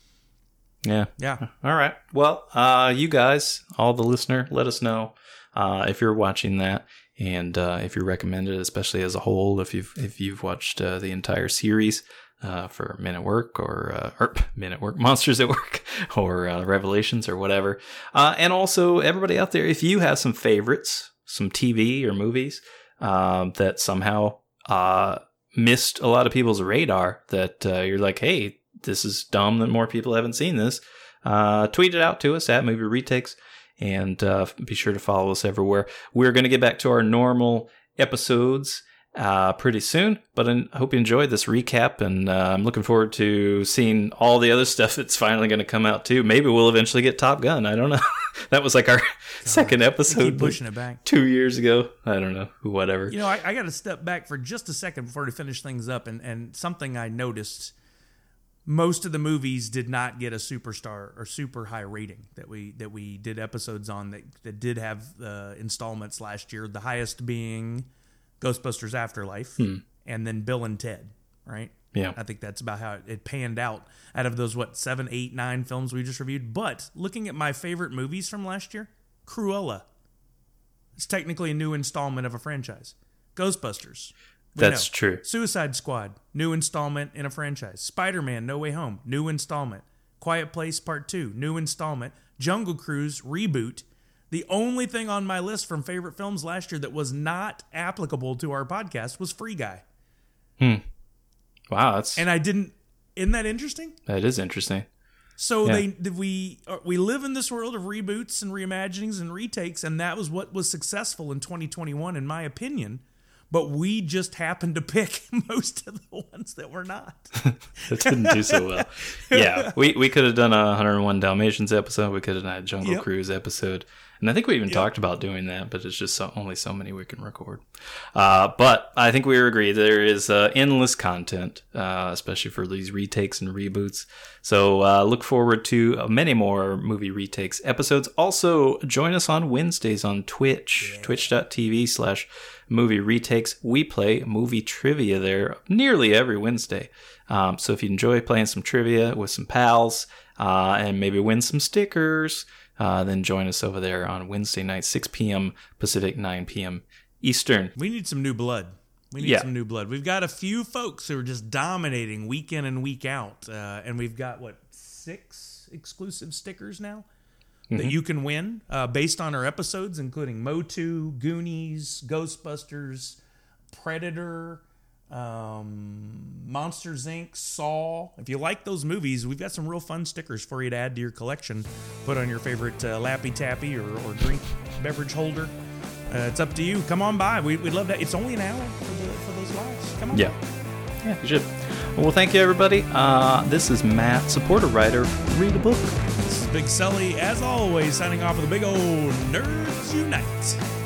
yeah, Yeah. All right. Well, uh, you guys, all the listener, let us know uh, if you're watching that, and uh, if you recommend it, especially as a whole. If you've if you've watched uh, the entire series uh, for Men at Work or uh, or Men at Work, Monsters at Work, or uh, Revelations or whatever. Uh, and also, everybody out there, if you have some favorites, some T V or movies um, that somehow uh, missed a lot of people's radar, that uh, you're like, hey, this is dumb that more people haven't seen this, uh, tweet it out to us at Movie Retakes, and uh, be sure to follow us everywhere. We're going to get back to our normal episodes uh, pretty soon, but I hope you enjoyed this recap, and uh, I'm looking forward to seeing all the other stuff that's finally going to come out too. Maybe we'll eventually get Top Gun. I don't know. That was like our second They episode keep pushing it back. two years ago. I don't know. Whatever. You know, I, I got to step back for just a second before we finish things up, and, and something I noticed: most of the movies did not get a superstar or super high rating that we that we did episodes on that, that did have uh, installments last year. The highest being Ghostbusters Afterlife, Hmm. and then Bill and Ted. Right? Yeah. I think that's about how it, it panned out out of those, what, seven, eight, nine films we just reviewed. But looking at my favorite movies from last year, Cruella. It's technically a new installment of a franchise. Ghostbusters. We That's know. true. Suicide Squad, new installment in a franchise. Spider-Man, No Way Home, new installment. Quiet Place Part two, new installment. Jungle Cruise, reboot. The only thing on my list from favorite films last year that was not applicable to our podcast was Free Guy. Hmm. Wow, that's And I didn't... Isn't that interesting? that is interesting. So Yeah. they did we uh, we live in this world of reboots and reimaginings and retakes, and that was what was successful in twenty twenty-one, in my opinion. But we just happened to pick most of the ones that were not. That didn't do so well. Yeah, we, we could have done a one oh one Dalmatians episode. We could have done a Jungle Yep. Cruise episode. And I think we even Yep. talked about doing that, but it's just so, only so many we can record. Uh, but I think we agree there is uh, endless content, uh, especially for these retakes and reboots. So uh, look forward to many more movie retakes episodes. Also, join us on Wednesdays on Twitch, yeah. twitch.tv slash movie retakes. We play movie trivia there nearly every Wednesday. Um, so if you enjoy playing some trivia with some pals uh, and maybe win some stickers, uh, then join us over there on Wednesday night, six p.m. Pacific, nine p.m. Eastern. We need some new blood. We need Yeah. some new blood. We've got a few folks who are just dominating week in and week out. Uh, and we've got, what, six exclusive stickers now that Mhm. you can win uh, based on our episodes, including Motu, Goonies, Ghostbusters, Predator, um, Monsters, Incorporated, Saw. If you like those movies, we've got some real fun stickers for you to add to your collection. Put on your favorite uh, Lappy Tappy or, or drink beverage holder. Uh, it's up to you. Come on by. We, we'd love that. It's only an hour for, the, for those lives. Come on Yeah. by. Yeah, you should. Well, thank you, everybody. Uh, this is Matt, supporter writer, Read a Book. This is Big Sully, as always, signing off with a big old Nerds Unite.